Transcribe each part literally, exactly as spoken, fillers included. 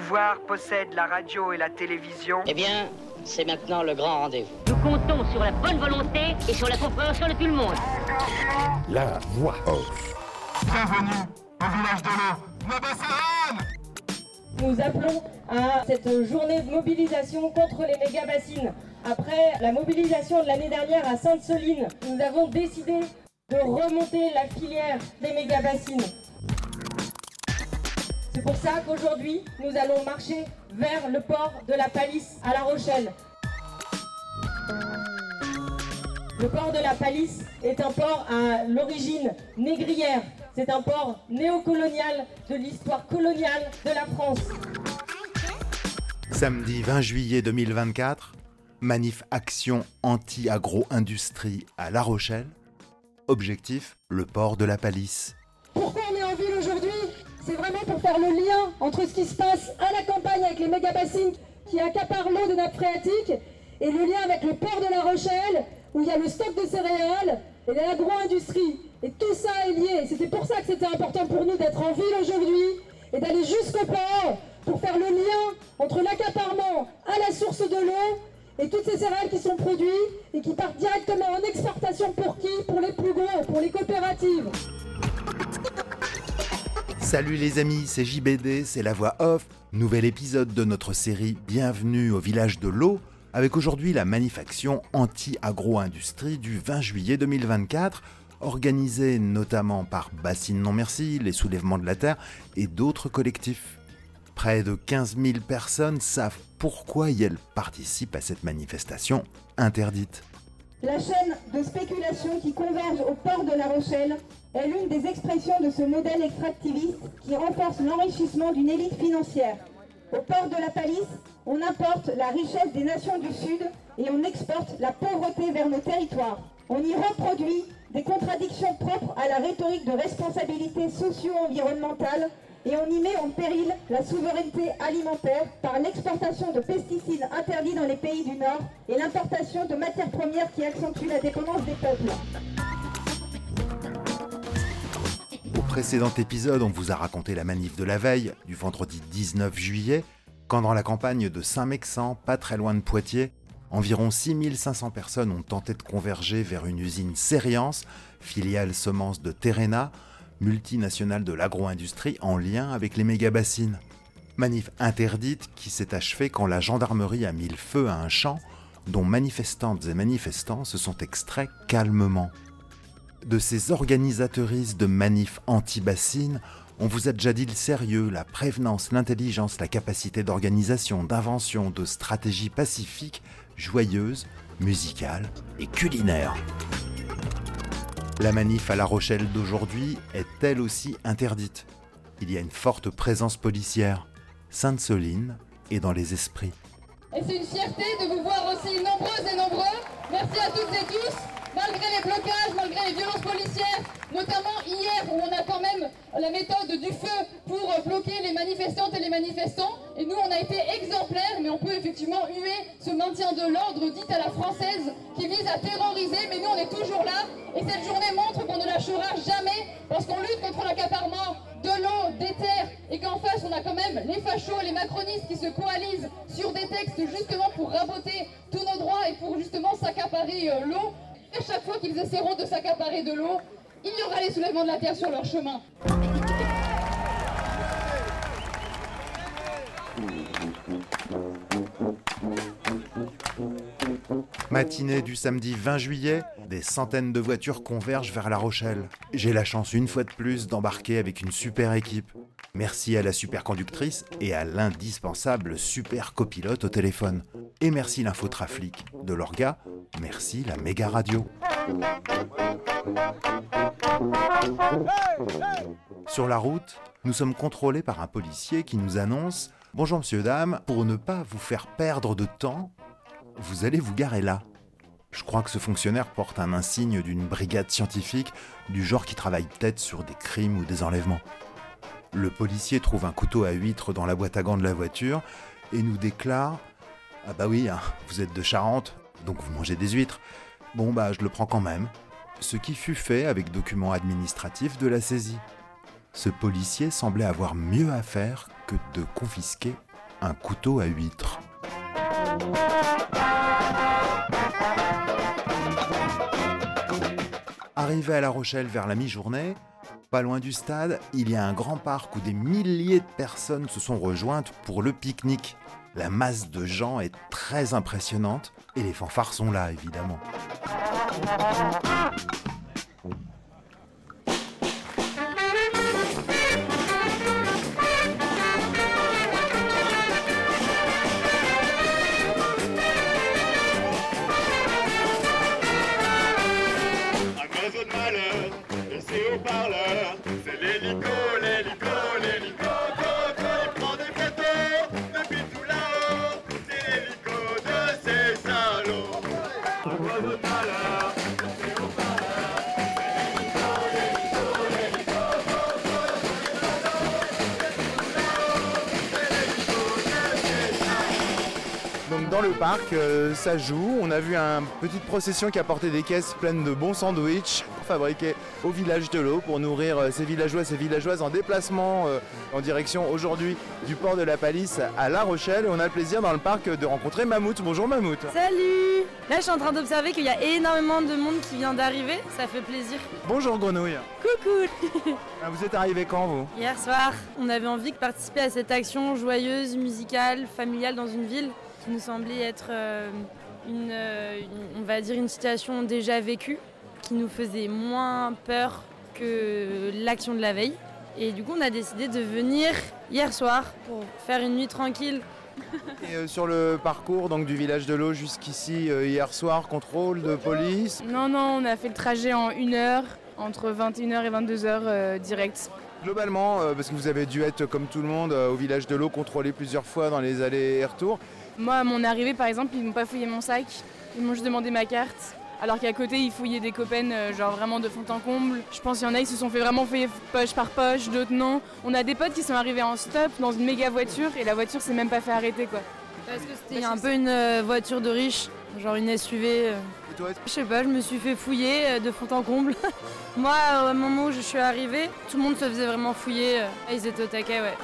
pouvoir possède la radio et la télévision. Eh bien, c'est maintenant le grand rendez-vous. Nous comptons sur la bonne volonté et sur la compréhension de tout le monde. La voix off. Bienvenue au village de l'eau, Nabassaran. Nous appelons à cette journée de mobilisation contre les méga-bassines. Après la mobilisation de l'année dernière à Sainte-Soline, nous avons décidé de remonter la filière des méga-bassines. C'est pour ça qu'aujourd'hui, nous allons marcher vers le port de la Palisse à La Rochelle. Le port de la Palisse est un port à l'origine négrière. C'est un port néocolonial de l'histoire coloniale de la France. Samedi vingt juillet deux mille vingt-quatre, manif action anti-agro-industrie à La Rochelle. Objectif, le port de la Palisse. Pourquoi on est en ville aujourd'hui ? C'est vraiment pour faire le lien entre ce qui se passe à la campagne avec les méga-bassines qui accaparent l'eau des nappes phréatiques et le lien avec le port de La Rochelle où il y a le stock de céréales et l'agro-industrie. Et tout ça est lié. C'était pour ça que c'était important pour nous d'être en ville aujourd'hui et d'aller jusqu'au port pour faire le lien entre l'accaparement à la source de l'eau et toutes ces céréales qui sont produites et qui partent directement en exportation pour qui ? Pour les plus gros, pour les coopératives. Salut les amis, c'est J B D, c'est la voix off. Nouvel épisode de notre série Bienvenue au village de l'eau, avec aujourd'hui la manif action anti-agro-industrie du vingt juillet deux mille vingt-quatre, organisée notamment par Bassines Non Merci, les Soulèvements de la Terre et d'autres collectifs. Près de quinze mille personnes savent pourquoi elles participent à cette manifestation interdite. La chaîne de spéculation qui converge au port de La Rochelle est l'une des expressions de ce modèle extractiviste qui renforce l'enrichissement d'une élite financière. Au port de la Palisse, on importe la richesse des nations du Sud et on exporte la pauvreté vers nos territoires. On y reproduit des contradictions propres à la rhétorique de responsabilité socio-environnementale et on y met en péril la souveraineté alimentaire par l'exportation de pesticides interdits dans les pays du Nord et l'importation de matières premières qui accentuent la dépendance des peuples. Au précédent épisode, on vous a raconté la manif de la veille, du vendredi dix-neuf juillet, quand dans la campagne de Saint-Mexan, pas très loin de Poitiers, environ six mille cinq cents personnes ont tenté de converger vers une usine Cériance, filiale semences de Terrena, multinationale de l'agro-industrie en lien avec les méga-bassines. Manif interdite qui s'est achevée quand la gendarmerie a mis le feu à un champ dont manifestantes et manifestants se sont extraits calmement. De ces organisateuristes de manifs anti-bassines, on vous a déjà dit le sérieux, la prévenance, l'intelligence, la capacité d'organisation, d'invention, de stratégie pacifique, joyeuse, musicale et culinaire. La manif à La Rochelle d'aujourd'hui est elle aussi interdite. Il y a une forte présence policière. Sainte-Soline est dans les esprits. Et c'est une fierté de vous voir aussi nombreuses et nombreux. Merci à toutes et tous. Malgré les blocages, malgré les violences policières, notamment hier où on a quand même la méthode du feu pour bloquer les manifestantes et les manifestants. Et nous, on a été exemplaires, mais on peut effectivement huer ce maintien de l'ordre dit à la française qui vise à terroriser. Mais nous, on est toujours là. Et cette journée montre qu'on ne lâchera jamais parce qu'on lutte contre l'accaparement de l'eau, des terres, et qu'en face, on a quand même les fachos, les macronistes qui se coalisent sur des textes justement pour raboter tous nos droits et pour justement s'accaparer euh, l'eau. À chaque fois qu'ils essaieront de s'accaparer de l'eau, il y aura les soulèvements de la terre sur leur chemin. Matinée du samedi vingt juillet, des centaines de voitures convergent vers La Rochelle. J'ai la chance une fois de plus d'embarquer avec une super équipe. Merci à la super conductrice et à l'indispensable super copilote au téléphone. Et merci l'infotrafic de l'orga, merci la méga radio. Sur la route, nous sommes contrôlés par un policier qui nous annonce « Bonjour monsieur, dame, pour ne pas vous faire perdre de temps, vous allez vous garer là. » Je crois que ce fonctionnaire porte un insigne d'une brigade scientifique du genre qui travaille peut-être sur des crimes ou des enlèvements. Le policier trouve un couteau à huître dans la boîte à gants de la voiture et nous déclare « Ah bah oui, hein, vous êtes de Charente, donc vous mangez des huîtres. Bon bah je le prends quand même. » Ce qui fut fait avec document administratif de la saisie. Ce policier semblait avoir mieux à faire que de confisquer un couteau à huître. Arrivé à La Rochelle vers la mi-journée, pas loin du stade, il y a un grand parc où des milliers de personnes se sont rejointes pour le pique-nique. La masse de gens est très impressionnante et les fanfares sont là, évidemment. C'est l'hélico, l'hélico, l'hélico, coco, il prend des photos depuis tout là-haut. C'est l'hélico de ces salauds. Un oiseau de malheur, c'est au parleur. C'est l'hélico, l'hélico, l'hélico, coco, il prend des photos depuis tout là-haut. C'est l'hélico de ces salauds. Donc dans le parc, euh, ça joue. On a vu une petite procession qui a porté des caisses pleines de bons sandwichs fabriqués au village de l'eau pour nourrir euh, ces villageois et ces villageoises en déplacement euh, en direction aujourd'hui du port de la Palisse à La Rochelle. Et on a le plaisir dans le parc de rencontrer Mammouth. Bonjour Mammouth. Salut. Là je suis en train d'observer qu'il y a énormément de monde qui vient d'arriver, ça fait plaisir. Bonjour Grenouille. Coucou. Vous êtes arrivé quand vous? Hier soir, on avait envie de participer à cette action joyeuse, musicale, familiale dans une ville qui nous semblait être euh, une, euh, une, on va dire une situation déjà vécue, qui nous faisait moins peur que l'action de la veille. Et du coup, on a décidé de venir hier soir pour faire une nuit tranquille. Et euh, sur le parcours donc, du village de l'eau jusqu'ici, euh, hier soir, contrôle de police? Non, non, on a fait le trajet en une heure, entre vingt et une heures et vingt-deux heures euh, direct. Globalement, euh, parce que vous avez dû être, comme tout le monde, euh, au village de l'eau, contrôlé plusieurs fois dans les allers et retours. Moi, à mon arrivée, par exemple, ils n'ont pas fouillé mon sac, ils m'ont juste demandé ma carte. Alors qu'à côté, ils fouillaient des copains, euh, genre vraiment de fond en comble. Je pense qu'il y en a, ils se sont fait vraiment fouiller poche par poche, d'autres non. On a des potes qui sont arrivés en stop dans une méga voiture et la voiture s'est même pas fait arrêter, quoi. Parce que c'était un peu une euh, voiture de riche, genre une S U V. Euh. Et toi, je sais pas, je me suis fait fouiller euh, de fond en comble. Moi, au moment où je suis arrivée, tout le monde se faisait vraiment fouiller. Euh. Ils étaient au taquet, ouais.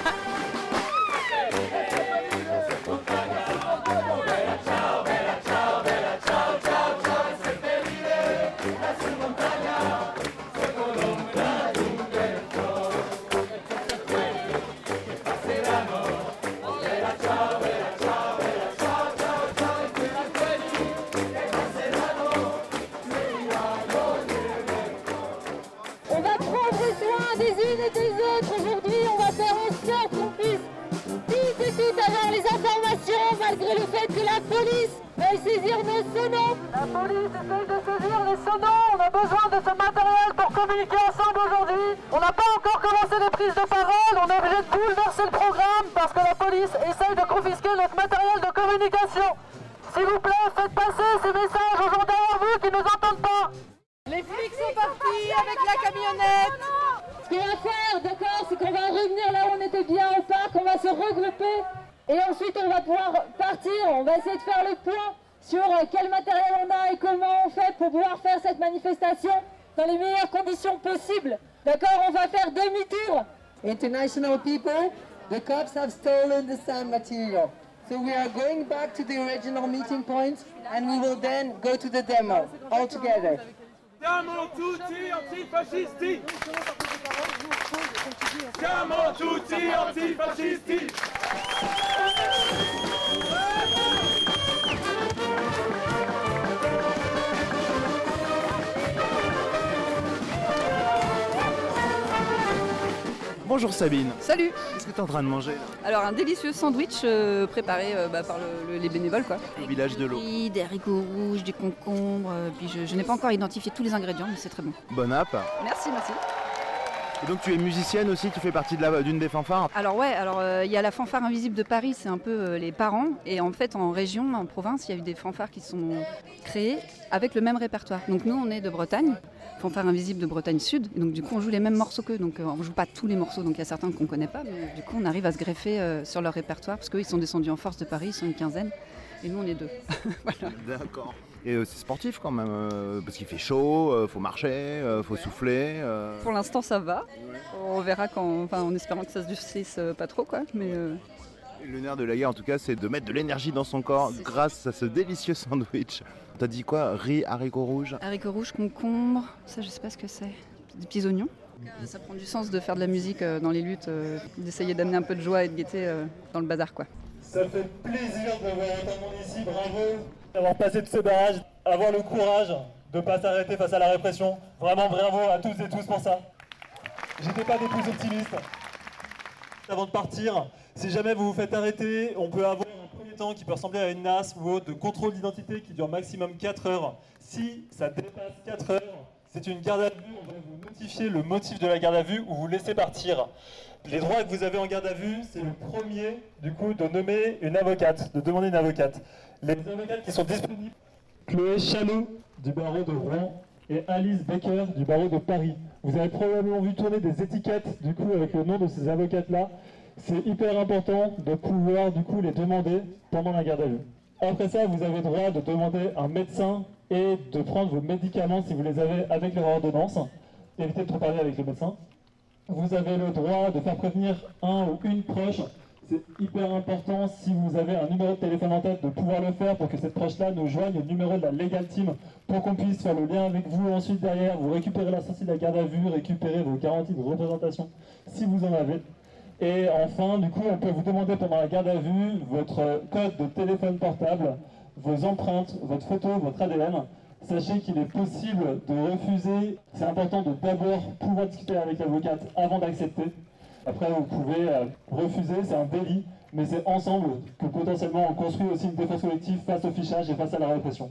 Des unes et des autres, aujourd'hui on va faire en sorte qu'on puisse tous et toutes avoir les informations malgré le fait que la police veuille saisir nos sonons. La police essaye de saisir les sonons, on a besoin de ce matériel pour communiquer ensemble aujourd'hui. On n'a pas encore commencé les prises de parole, on est obligé de bouleverser le programme parce que la police essaye de confisquer notre matériel de communication. S'il vous plaît, faites passer ces messages aux gens derrière vous qui ne nous entendent pas. Les flics sont partis avec la camionnette. Ce qu'on va faire, d'accord, c'est qu'on va revenir là où on était bien au parc, on va se regrouper et ensuite on va pouvoir partir, on va essayer de faire le point sur quel matériel on a et comment on fait pour pouvoir faire cette manifestation dans les meilleures conditions possibles. D'accord, on va faire demi-tour. International people, the cops have stolen the sound material. So we are going back to the original meeting point and we will then go to the demo all together. Siamo tutti antifascisti! Siamo tutti antifascisti! Bonjour Sabine. Salut. Qu'est-ce que tu es en train de manger là? Alors un délicieux sandwich euh, préparé euh, bah, par le, le, les bénévoles quoi. Au village de l'eau. Oui, des haricots rouges, des concombres, euh, puis je, je n'ai pas encore identifié tous les ingrédients mais c'est très bon. Bon app. Merci, merci. Et donc tu es musicienne aussi, tu fais partie de la, d'une des fanfares? Alors ouais, alors il euh, y a la fanfare invisible de Paris, c'est un peu euh, les parents. Et en fait en région, en province, il y a eu des fanfares qui sont créées avec le même répertoire. Donc nous on est de Bretagne, fanfare invisible de Bretagne Sud. Et donc du coup on joue les mêmes morceaux qu'eux, donc euh, on joue pas tous les morceaux, donc il y a certains qu'on connaît pas. Mais du coup on arrive à se greffer euh, sur leur répertoire, parce qu'eux ils sont descendus en force de Paris, ils sont une quinzaine. Et nous on est deux. Voilà. D'accord. Et euh, c'est sportif quand même, euh, parce qu'il fait chaud, euh, faut marcher, euh, faut souffler. Euh... Pour l'instant ça va. On verra quand, enfin, en espérant que ça se durcisse euh, pas trop quoi. Mais, euh, Le nerf de la guerre, en tout cas, c'est de mettre de l'énergie dans son corps c'est grâce ça. à ce délicieux sandwich. T'as dit quoi? Riz, haricots rouges? Haricots rouges, concombre, ça je sais pas ce que c'est. Des petits oignons. Ça prend du sens de faire de la musique dans les luttes, d'essayer d'amener un peu de joie et de gaieté dans le bazar, quoi. Ça fait plaisir de voir autant de monde ici, bravo d'avoir passé tous ces barrages, avoir le courage de ne pas s'arrêter face à la répression. Vraiment bravo à toutes et tous pour ça. J'étais pas des plus optimistes. Avant de partir, si jamais vous vous faites arrêter, on peut avoir un premier temps qui peut ressembler à une N A S ou autre de contrôle d'identité qui dure maximum quatre heures. Si ça dépasse quatre heures, c'est une garde à vue, on va vous notifier le motif de la garde à vue ou vous laisser partir. Les droits que vous avez en garde à vue, c'est le premier, du coup, de nommer une avocate, de demander une avocate. Les avocates qui sont disponibles, Chloé Chalot, du barreau de Rouen, et Alice Becker, du barreau de Paris. Vous avez probablement vu tourner des étiquettes, du coup, avec le nom de ces avocates-là. C'est hyper important de pouvoir, du coup, les demander pendant la garde à vue. Après ça, vous avez le droit de demander un médecin et de prendre vos médicaments si vous les avez avec leur ordonnance. Évitez de trop parler avec le médecin. Vous avez le droit de faire prévenir un ou une proche. C'est hyper important, si vous avez un numéro de téléphone en tête, de pouvoir le faire pour que cette proche-là nous joigne au numéro de la Legal Team pour qu'on puisse faire le lien avec vous ensuite derrière, vous récupérez la sortie de la garde à vue, récupérer vos garanties de représentation si vous en avez. Et enfin, du coup, on peut vous demander pendant la garde à vue votre code de téléphone portable, vos empreintes, votre photo, votre A D N. Sachez qu'il est possible de refuser. C'est important de d'abord pouvoir discuter avec l'avocate avant d'accepter. Après, vous pouvez euh, refuser, c'est un délit, mais c'est ensemble que potentiellement on construit aussi une défense collective face au fichage et face à la répression.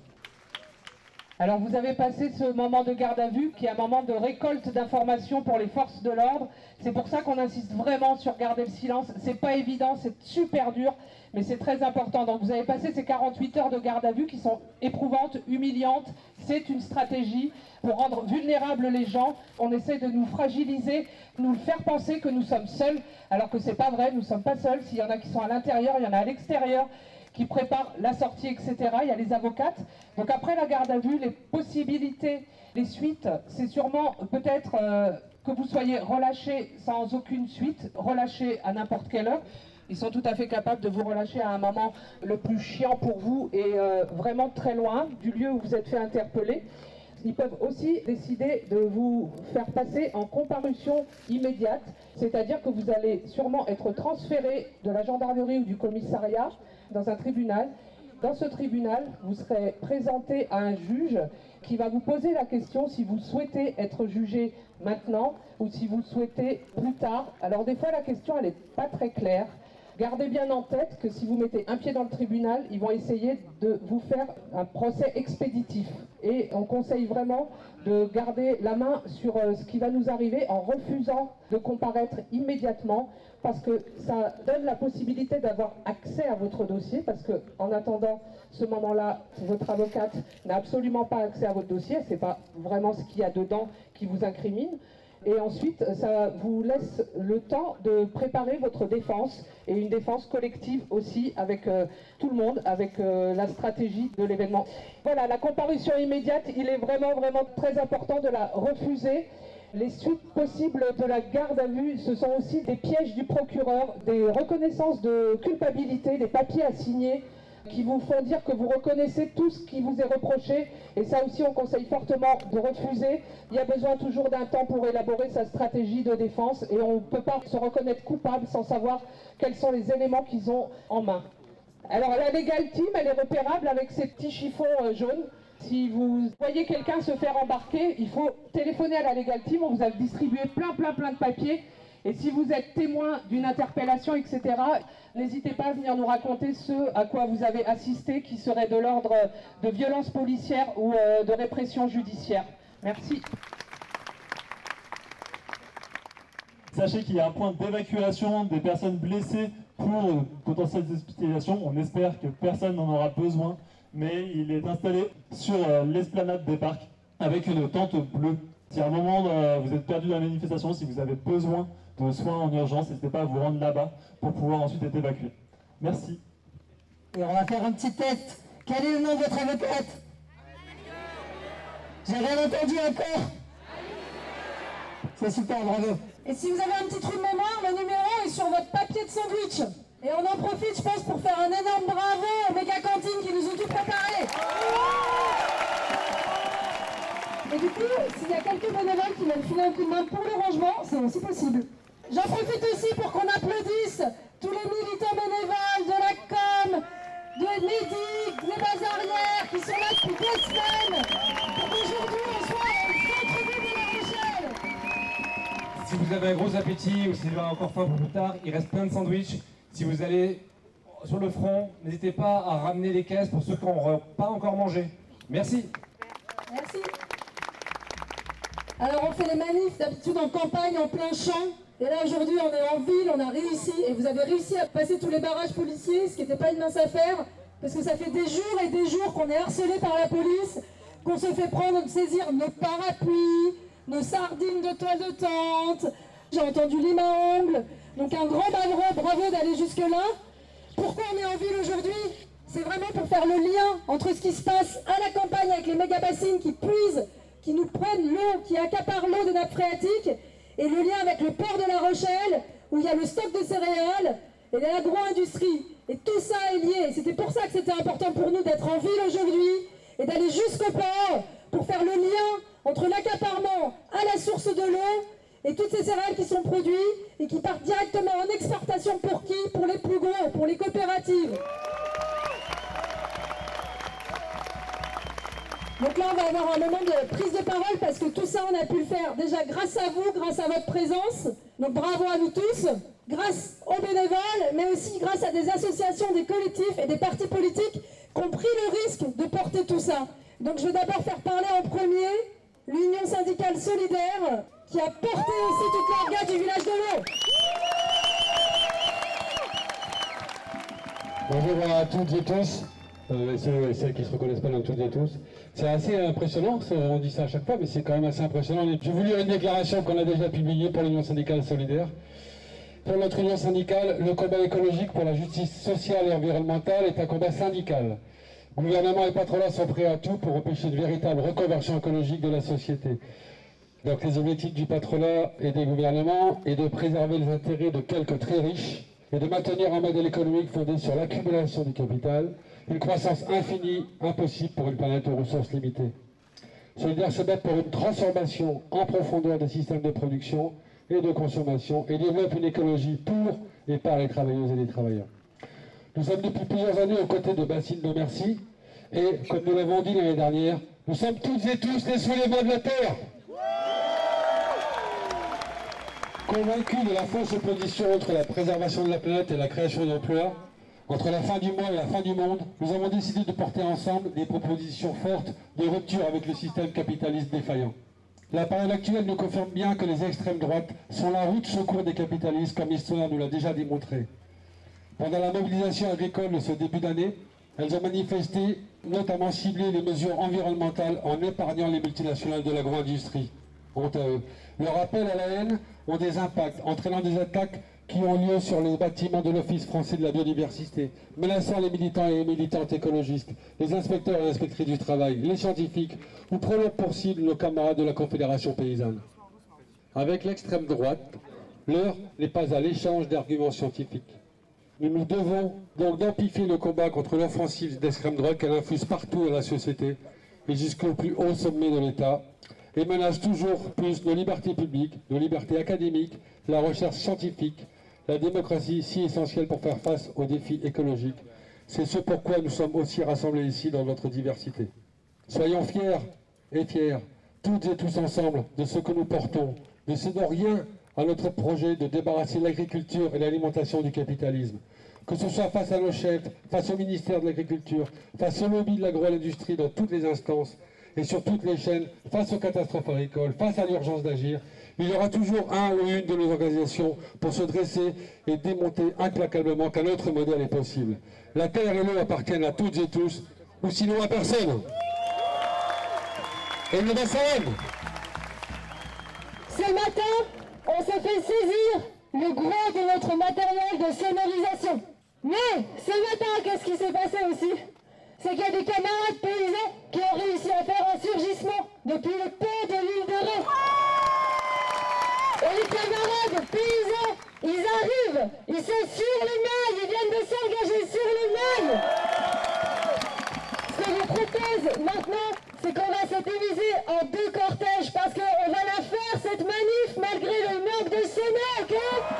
Alors vous avez passé ce moment de garde à vue qui est un moment de récolte d'informations pour les forces de l'ordre. C'est pour ça qu'on insiste vraiment sur garder le silence. C'est pas évident, c'est super dur, mais c'est très important. Donc vous avez passé ces quarante-huit heures de garde à vue qui sont éprouvantes, humiliantes. C'est une stratégie pour rendre vulnérables les gens. On essaie de nous fragiliser, nous faire penser que nous sommes seuls, alors que c'est pas vrai, nous sommes pas seuls. S'il y en a qui sont à l'intérieur, il y en a à l'extérieur, qui préparent la sortie, et cetera. Il y a les avocates. Donc après la garde à vue, les possibilités, les suites, c'est sûrement peut-être euh, que vous soyez relâché sans aucune suite, relâché à n'importe quelle heure. Ils sont tout à fait capables de vous relâcher à un moment le plus chiant pour vous et euh, vraiment très loin du lieu où vous êtes fait interpeller. Ils peuvent aussi décider de vous faire passer en comparution immédiate, c'est-à-dire que vous allez sûrement être transféré de la gendarmerie ou du commissariat dans un tribunal. Dans ce tribunal, vous serez présenté à un juge qui va vous poser la question si vous souhaitez être jugé maintenant ou si vous le souhaitez plus tard. Alors des fois, la question, elle n'est pas très claire. Gardez bien en tête que si vous mettez un pied dans le tribunal, ils vont essayer de vous faire un procès expéditif. Et on conseille vraiment de garder la main sur ce qui va nous arriver en refusant de comparaître immédiatement, parce que ça donne la possibilité d'avoir accès à votre dossier, parce qu'en attendant ce moment-là, votre avocate n'a absolument pas accès à votre dossier, c'est pas vraiment ce qu'il y a dedans qui vous incrimine. Et ensuite, ça vous laisse le temps de préparer votre défense, et une défense collective aussi avec euh, tout le monde, avec euh, la stratégie de l'événement. Voilà, la comparution immédiate, il est vraiment, vraiment très important de la refuser. Les suites possibles de la garde à vue, ce sont aussi des pièges du procureur, des reconnaissances de culpabilité, des papiers à signer, qui vous font dire que vous reconnaissez tout ce qui vous est reproché, et ça aussi on conseille fortement de refuser. Il y a besoin toujours d'un temps pour élaborer sa stratégie de défense, et on ne peut pas se reconnaître coupable sans savoir quels sont les éléments qu'ils ont en main. Alors la Legal Team, elle est repérable avec ces petits chiffons euh, jaunes. Si vous voyez quelqu'un se faire embarquer, il faut téléphoner à la Legal Team, on vous a distribué plein plein plein de papiers. Et si vous êtes témoin d'une interpellation, et cetera, n'hésitez pas à venir nous raconter ce à quoi vous avez assisté, qui serait de l'ordre de violence policière ou de répression judiciaire. Merci. Sachez qu'il y a un point d'évacuation des personnes blessées pour potentielles hospitalisations. On espère que personne n'en aura besoin, mais il est installé sur l'esplanade des parcs avec une tente bleue. Si à un moment vous êtes perdu dans la manifestation, si vous avez besoin de soins en urgence, n'hésitez pas à vous rendre là-bas pour pouvoir ensuite être évacué. Merci. Et on va faire un petit test. Quel est le nom de votre avocate? J'ai rien entendu encore. C'est super, bravo. Et si vous avez un petit trou de mémoire, le numéro est sur votre papier de sandwich. Et on en profite, je pense, pour faire un énorme bravo aux méga cantines qui nous ont tout préparé. Et du coup, s'il y a quelques bénévoles qui veulent filer un coup de main pour le rangement, c'est aussi possible. J'en profite aussi pour qu'on applaudisse tous les militants bénévoles de la com, de Médic, des Bazarières, qui sont là depuis deux semaines, pour qu'aujourd'hui on soit au centre-ville de La Rochelle. Si vous avez un gros appétit ou si vous avez encore faim pour plus tard, il reste plein de sandwichs. Si vous allez sur le front, n'hésitez pas à ramener les caisses pour ceux qui n'ont pas encore mangé. Merci. Merci. Alors on fait les manifs d'habitude en campagne, en plein champ. Et là aujourd'hui on est en ville, on a réussi. Et vous avez réussi à passer tous les barrages policiers, ce qui n'était pas une mince affaire. Parce que ça fait des jours et des jours qu'on est harcelé par la police, qu'on se fait prendre, de saisir nos parapluies, nos sardines de toile de tente. J'ai entendu Lima Angle. Donc un grand bravo, bravo d'aller jusque-là. Pourquoi on est en ville aujourd'hui? C'est vraiment pour faire le lien entre ce qui se passe à la campagne avec les méga-bassines qui puisent, qui nous prennent l'eau, qui accaparent l'eau des nappes phréatiques, et le lien avec le port de La Rochelle, où il y a le stock de céréales et l'agro-industrie. Et tout ça est lié. C'était pour ça que c'était important pour nous d'être en ville aujourd'hui et d'aller jusqu'au port pour faire le lien entre l'accaparement à la source de l'eau et toutes ces céréales qui sont produites et qui partent directement en exportation pour qui? Pour les plus gros, pour les coopératives. Donc là, on va avoir un moment de prise de parole parce que tout ça, on a pu le faire déjà grâce à vous, grâce à votre présence. Donc bravo à vous tous, grâce aux bénévoles, mais aussi grâce à des associations, des collectifs et des partis politiques qui ont pris le risque de porter tout ça. Donc je vais d'abord faire parler en premier l'Union syndicale solidaire qui a porté aussi toute l'orga du village de l'eau. Bonjour à toutes et tous, euh, ceux et celles qui ne se reconnaissent pas dans toutes et tous. C'est assez impressionnant, on dit ça à chaque fois, mais c'est quand même assez impressionnant. Je vais vous lire une déclaration qu'on a déjà publiée pour l'Union syndicale solidaire. Pour notre union syndicale, le combat écologique pour la justice sociale et environnementale est un combat syndical. Gouvernement et patronat sont prêts à tout pour empêcher une véritable reconversion écologique de la société. Donc les objectifs du patronat et des gouvernements est de préserver les intérêts de quelques très riches et de maintenir un modèle économique fondé sur l'accumulation du capital, une croissance infinie, impossible pour une planète aux ressources limitées. Solidaires se battent pour une transformation en profondeur des systèmes de production et de consommation et développe une écologie pour et par les travailleuses et les travailleurs. Nous sommes depuis plusieurs années aux côtés de Bassine de Merci et, comme nous l'avons dit l'année dernière, nous sommes toutes et tous les soulèvements de la Terre. Convaincus de la fausse opposition entre la préservation de la planète et la création d'emplois, entre la fin du mois et la fin du monde, nous avons décidé de porter ensemble des propositions fortes de rupture avec le système capitaliste défaillant. La période actuelle nous confirme bien que les extrêmes droites sont la roue de secours des capitalistes, comme l'histoire nous l'a déjà démontré. Pendant la mobilisation agricole de ce début d'année, elles ont manifesté, notamment ciblé les mesures environnementales en épargnant les multinationales de l'agro-industrie. Honte à eux. Leur appel à la haine ont des impacts, entraînant des attaques qui ont lieu sur les bâtiments de l'Office français de la biodiversité, menaçant les militants et les militantes écologistes, les inspecteurs et inspectrices du travail, les scientifiques, ou prenant pour cible nos camarades de la Confédération paysanne. Avec l'extrême droite, l'heure n'est pas à l'échange d'arguments scientifiques. Nous nous devons donc d'amplifier le combat contre l'offensive d'extrême droite qu'elle infuse partout dans la société et jusqu'au plus haut sommet de l'État, et menace toujours plus nos libertés publiques, nos libertés académiques, la recherche scientifique, la démocratie si essentielle pour faire face aux défis écologiques. C'est ce pourquoi nous sommes aussi rassemblés ici dans notre diversité. Soyons fiers et fiers, toutes et tous ensemble, de ce que nous portons. Ne cédons rien à notre projet de débarrasser l'agriculture et l'alimentation du capitalisme. Que ce soit face à nos chefs, face au ministère de l'Agriculture, face au lobby de l'agro-industrie dans toutes les instances et sur toutes les chaînes, face aux catastrophes agricoles, face à l'urgence d'agir, il y aura toujours un ou une de nos organisations pour se dresser et démonter implacablement qu'un autre modèle est possible. La terre et l'eau appartiennent à toutes et tous, ou sinon à personne. Et le Bassan. Ce matin, on s'est fait saisir le gros de notre matériel de sonorisation. Mais ce matin, qu'est-ce qui s'est passé aussi? C'est qu'il y a des camarades paysans qui ont réussi à faire un surgissement depuis le pont de l'île de Ré. Et les camarades paysans Ils arrivent, ils sont sur les mailles, ils viennent de s'engager sur les mailles. Ce que je vous propose maintenant, c'est qu'on va se diviser en deux cortèges parce qu'on va la faire cette manif malgré le manque de sommets, ok?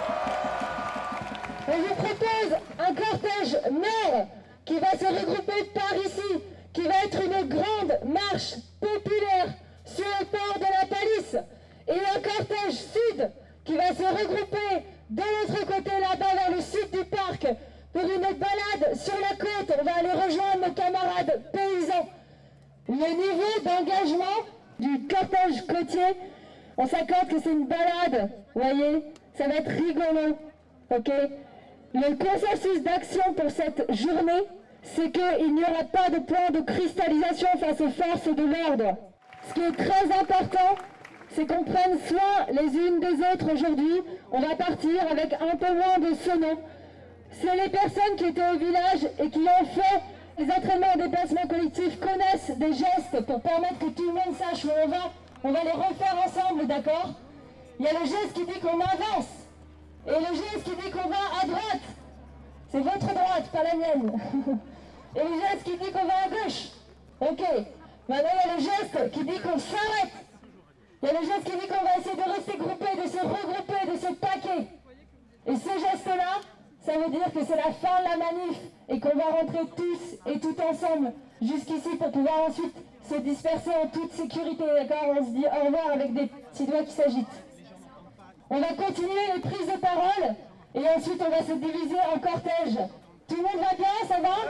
On vous propose un cortège nord qui va se regrouper par ici, qui va être une grande marche populaire sur le port de la Palisse, et un cortège sud qui va se regrouper de l'autre côté là-bas vers le sud du parc pour une balade sur la côte. On va aller rejoindre nos camarades paysans. Le niveau d'engagement du cortège côtier, on s'accorde que c'est une balade, vous voyez, ça va être rigolo, ok? Le consensus d'action pour cette journée, c'est qu'il n'y aura pas de plan de cristallisation face aux forces de l'ordre. Ce qui est très important, c'est qu'on prenne soin les unes des autres aujourd'hui. On va partir avec un peu moins de sonos. C'est les personnes qui étaient au village et qui ont fait les entraînements en déplacement collectif connaissent des gestes pour permettre que tout le monde sache où on va. On va les refaire ensemble, d'accord? Il y a le geste qui dit qu'on avance et le geste qui dit qu'on va à droite. C'est votre droite, pas la mienne. Et le geste qui dit qu'on va à gauche. Ok. Maintenant, il y a le geste qui dit qu'on s'arrête. Il y a le geste qui dit qu'on va essayer de rester groupés, de se regrouper, de se paquer. Et ce geste-là, ça veut dire que c'est la fin de la manif et qu'on va rentrer tous et tout ensemble jusqu'ici pour pouvoir ensuite se disperser en toute sécurité, d'accord? On se dit au revoir avec des petits doigts qui s'agitent. On va continuer les prises de parole et ensuite on va se diviser en cortège. Tout le monde va bien, ça va?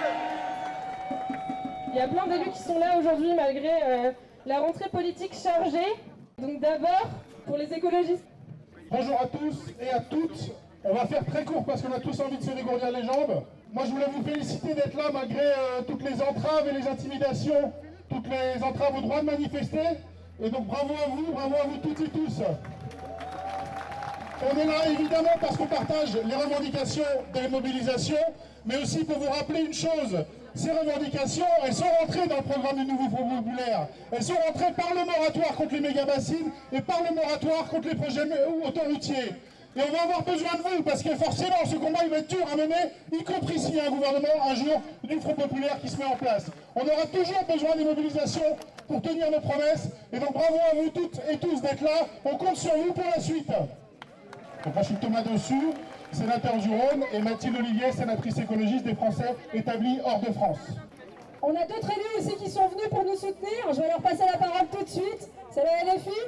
Il y a plein d'élus qui sont là aujourd'hui malgré euh, la rentrée politique chargée. Donc d'abord, pour les écologistes. Bonjour à tous et à toutes. On va faire très court parce qu'on a tous envie de se dégourdir les jambes. Moi je voulais vous féliciter d'être là malgré euh, toutes les entraves et les intimidations, toutes les entraves au droit de manifester. Et donc bravo à vous, bravo à vous toutes et tous. On est là évidemment parce qu'on partage les revendications des mobilisations, mais aussi pour vous rappeler une chose. Ces revendications, elles sont rentrées dans le programme du Nouveau Front Populaire. Elles sont rentrées par le moratoire contre les méga-bassines et par le moratoire contre les projets autoroutiers. Et on va avoir besoin de vous, parce que forcément, ce combat il va être dur à mener, y compris s'il y a un gouvernement, un jour, du Front Populaire qui se met en place. On aura toujours besoin des mobilisations pour tenir nos promesses. Et donc bravo à vous toutes et tous d'être là. On compte sur vous pour la suite. Donc moi je suis Thomas Dossus, sénateur du Rhône, et Mathilde Olivier, sénatrice écologiste des Français établis hors de France. On a d'autres élus aussi qui sont venus pour nous soutenir. Je vais leur passer la parole tout de suite. C'est la L F I.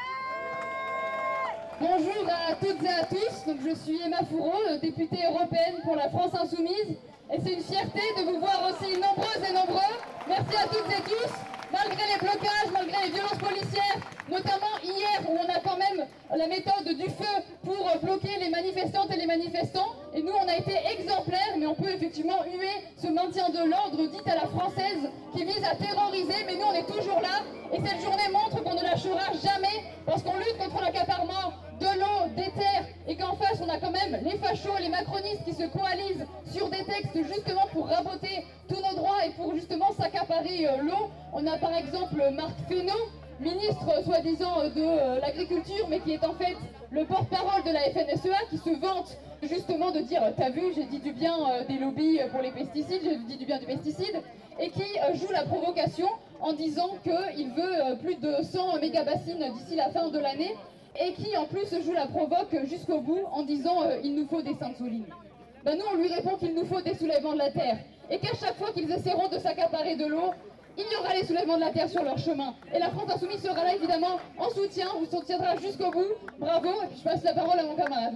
Bonjour à toutes et à tous, donc je suis Emma Fourreau, députée européenne pour la France Insoumise, et c'est une fierté de vous voir aussi nombreuses et nombreux. Merci à toutes et tous, malgré les blocages, malgré les violences policières, notamment hier où on a quand même la méthode du feu pour bloquer les manifestantes et les manifestants, et nous on a été exemplaires, mais on peut effectivement huer ce maintien de l'ordre dit à la française qui vise à terroriser, mais nous on est toujours là, et cette journée montre qu'on ne lâchera jamais, parce qu'on lutte contre l'accaparement de l'eau, des terres, et qu'en face on a quand même les fachos, les macronistes qui se coalisent sur des textes justement pour raboter tous nos droits et pour justement s'accaparer euh, l'eau. On a par exemple Marc Fesneau, ministre soi-disant de euh, l'agriculture, mais qui est en fait le porte-parole de la F N S E A, qui se vante justement de dire « t'as vu, j'ai dit du bien euh, des lobbies pour les pesticides, j'ai dit du bien du pesticide », et qui euh, joue la provocation en disant qu'il veut euh, plus de cent mégabassines d'ici la fin de l'année, et qui en plus joue la provoque jusqu'au bout en disant euh, il nous faut des Sainte-Soline. Ben nous on lui répond qu'il nous faut des soulèvements de la terre, et qu'à chaque fois qu'ils essaieront de s'accaparer de l'eau, il y aura les soulèvements de la terre sur leur chemin. Et la France Insoumise sera là évidemment en soutien, vous soutiendra jusqu'au bout. Bravo, et puis je passe la parole à mon camarade.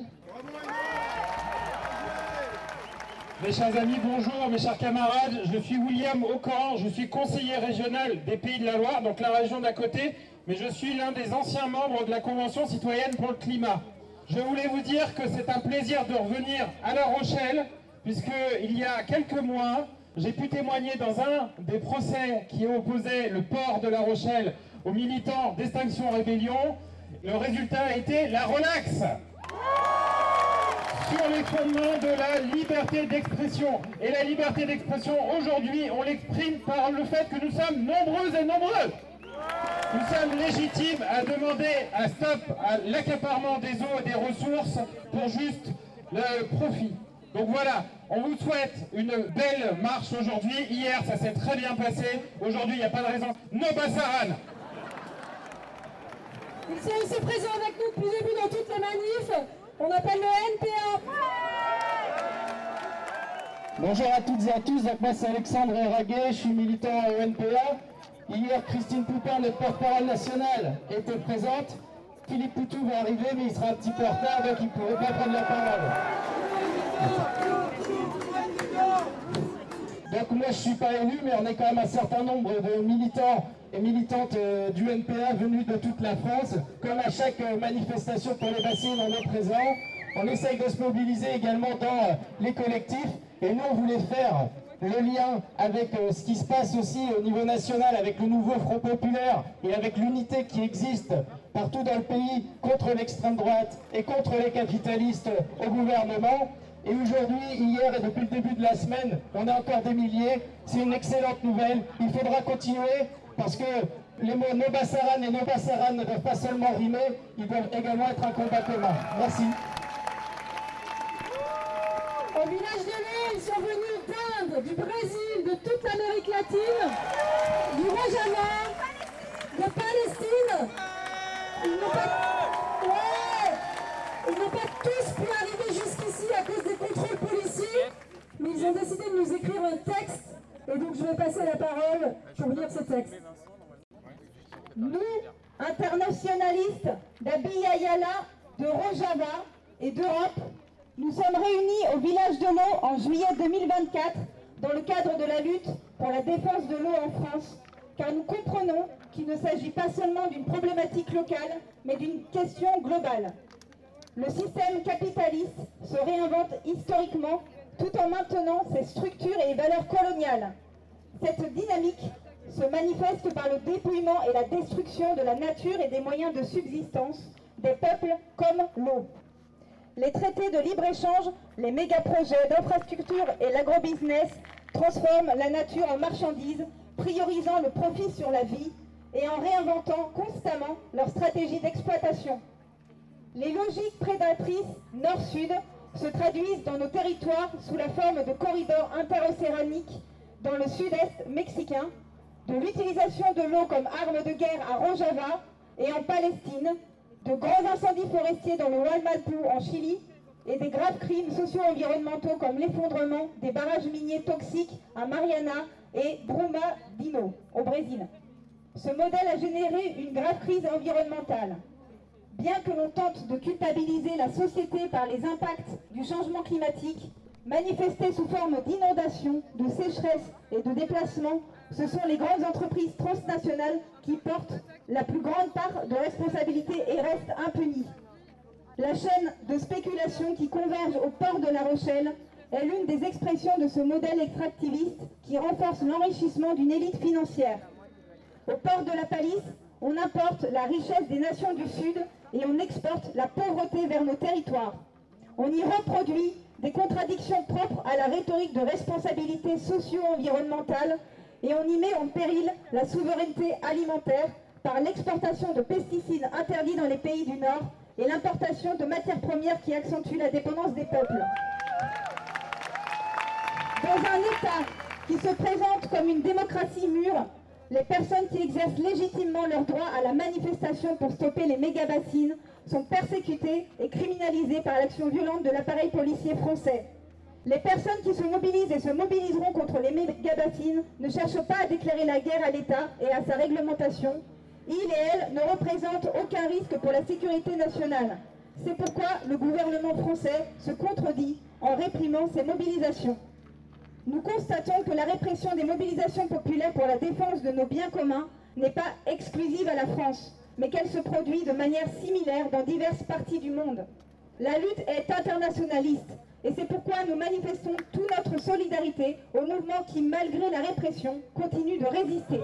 Mes chers amis, bonjour, mes chers camarades, je suis William Aucan, je suis conseiller régional des Pays de la Loire, donc la région d'à côté, mais je suis l'un des anciens membres de la Convention citoyenne pour le climat. Je voulais vous dire que c'est un plaisir de revenir à La Rochelle, puisqu'il y a quelques mois, j'ai pu témoigner dans un des procès qui opposait le port de La Rochelle aux militants d'Extinction Rébellion. Le résultat a été la relaxe sur les fondements de la liberté d'expression. Et la liberté d'expression, aujourd'hui, on l'exprime par le fait que nous sommes nombreux et nombreux. nous sommes légitimes à demander un stop à l'accaparement des eaux et des ressources pour juste le profit. Donc voilà, on vous souhaite une belle marche aujourd'hui. Hier, ça s'est très bien passé. Aujourd'hui, il n'y a pas de raison. No Bassaran. Ils sont aussi présents avec nous depuis le début dans toutes les manifs. On appelle le N P A. Bonjour à toutes et à tous, donc moi c'est Alexandre Raguet, je suis militant au N P A. Hier, Christine Poupin, notre porte-parole nationale, était présente. Philippe Poutou va arriver, mais il sera un petit peu en retard, donc il ne pourrait pas prendre la parole. Donc moi je ne suis pas élu, mais on est quand même un certain nombre de militants et militantes euh, du N P A venus de toute la France. Comme à chaque euh, manifestation pour les bassines, on est présent. On essaye de se mobiliser également dans euh, les collectifs. Et nous, on voulait faire le lien avec euh, ce qui se passe aussi au niveau national, avec le nouveau Front Populaire et avec l'unité qui existe partout dans le pays contre l'extrême droite et contre les capitalistes au gouvernement. Et aujourd'hui, hier et depuis le début de la semaine, on a encore des milliers. C'est une excellente nouvelle. Il faudra continuer parce que les mots No Bassaran et No Bassaran ne doivent pas seulement rimer, ils doivent également être un combat commun. Merci. Au village de l'eau, ils sont venus d'Inde, du Brésil, de toute l'Amérique latine, du Rojava, de Palestine. Ils n'ont pas... Ouais. Ils n'ont pas tous pu arriver jusqu'ici à cause des contrôles policiers, mais ils ont décidé de nous écrire un texte, et donc je vais passer la parole pour lire ce texte. Nous, internationalistes d'Abya Yala, de Rojava et d'Europe, nous sommes réunis au village de l'eau en juillet deux mille vingt-quatre dans le cadre de la lutte pour la défense de l'eau en France, car nous comprenons qu'il ne s'agit pas seulement d'une problématique locale, mais d'une question globale. Le système capitaliste se réinvente historiquement tout en maintenant ses structures et valeurs coloniales. Cette dynamique se manifeste par le dépouillement et la destruction de la nature et des moyens de subsistance des peuples comme l'eau. Les traités de libre-échange, les méga-projets d'infrastructures et l'agrobusiness transforment la nature en marchandise, priorisant le profit sur la vie et en réinventant constamment leur stratégie d'exploitation. Les logiques prédatrices nord-sud se traduisent dans nos territoires sous la forme de corridors interocéaniques dans le sud-est mexicain, de l'utilisation de l'eau comme arme de guerre à Rojava et en Palestine, de grands incendies forestiers dans le Hualalpu en Chili et des graves crimes socio-environnementaux comme l'effondrement des barrages miniers toxiques à Mariana et Brumadinho au Brésil. Ce modèle a généré une grave crise environnementale. Bien que l'on tente de culpabiliser la société par les impacts du changement climatique, manifestés sous forme d'inondations, de sécheresse et de déplacements, ce sont les grandes entreprises transnationales qui portent la plus grande part de responsabilité et restent impunies. La chaîne de spéculation qui converge au port de La Rochelle est l'une des expressions de ce modèle extractiviste qui renforce l'enrichissement d'une élite financière. Au port de la Palisse, on importe la richesse des nations du Sud et on exporte la pauvreté vers nos territoires. On y reproduit des contradictions propres à la rhétorique de responsabilité socio-environnementale et on y met en péril la souveraineté alimentaire par l'exportation de pesticides interdits dans les pays du Nord et l'importation de matières premières qui accentuent la dépendance des peuples. Dans un État qui se présente comme une démocratie mûre, les personnes qui exercent légitimement leur droit à la manifestation pour stopper les méga-bassines sont persécutées et criminalisées par l'action violente de l'appareil policier français. Les personnes qui se mobilisent et se mobiliseront contre les méga-bassines ne cherchent pas à déclarer la guerre à l'État et à sa réglementation. Ils et elles ne représentent aucun risque pour la sécurité nationale. C'est pourquoi le gouvernement français se contredit en réprimant ces mobilisations. Nous constatons que la répression des mobilisations populaires pour la défense de nos biens communs n'est pas exclusive à la France, mais qu'elle se produit de manière similaire dans diverses parties du monde. La lutte est internationaliste et c'est pourquoi nous manifestons toute notre solidarité au mouvement qui, malgré la répression, continue de résister.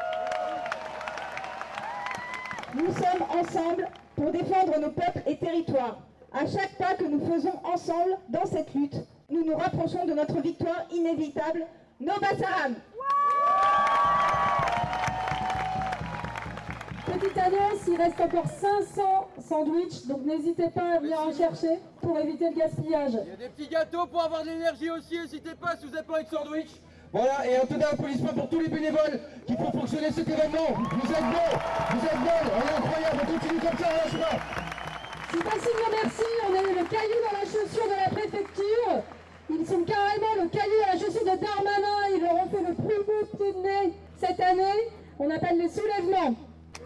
Nous sommes ensemble pour défendre nos peuples et territoires. À chaque pas que nous faisons ensemble dans cette lutte, nous nous rapprochons de notre victoire inévitable. No Bassaran! Petite annonce, il reste encore cinq cents sandwichs, donc n'hésitez pas à venir en chercher pour éviter le gaspillage. Il y a des petits gâteaux pour avoir de l'énergie aussi, n'hésitez pas si vous n'avez pas envie de sandwich. Voilà, et un peu d'applaudissements pour tous les bénévoles qui font fonctionner cet événement. Vous êtes bons, vous êtes bonnes, on est incroyable, on continue comme ça, lâche pas. C'est pas signe de merci, on a eu le caillou dans la chaussure de la préfecture. Ils sont carrément le caillou dans la chaussure de Darmanin, ils leur ont fait le plus beau pied de nez cette année. On appelle les soulèvements.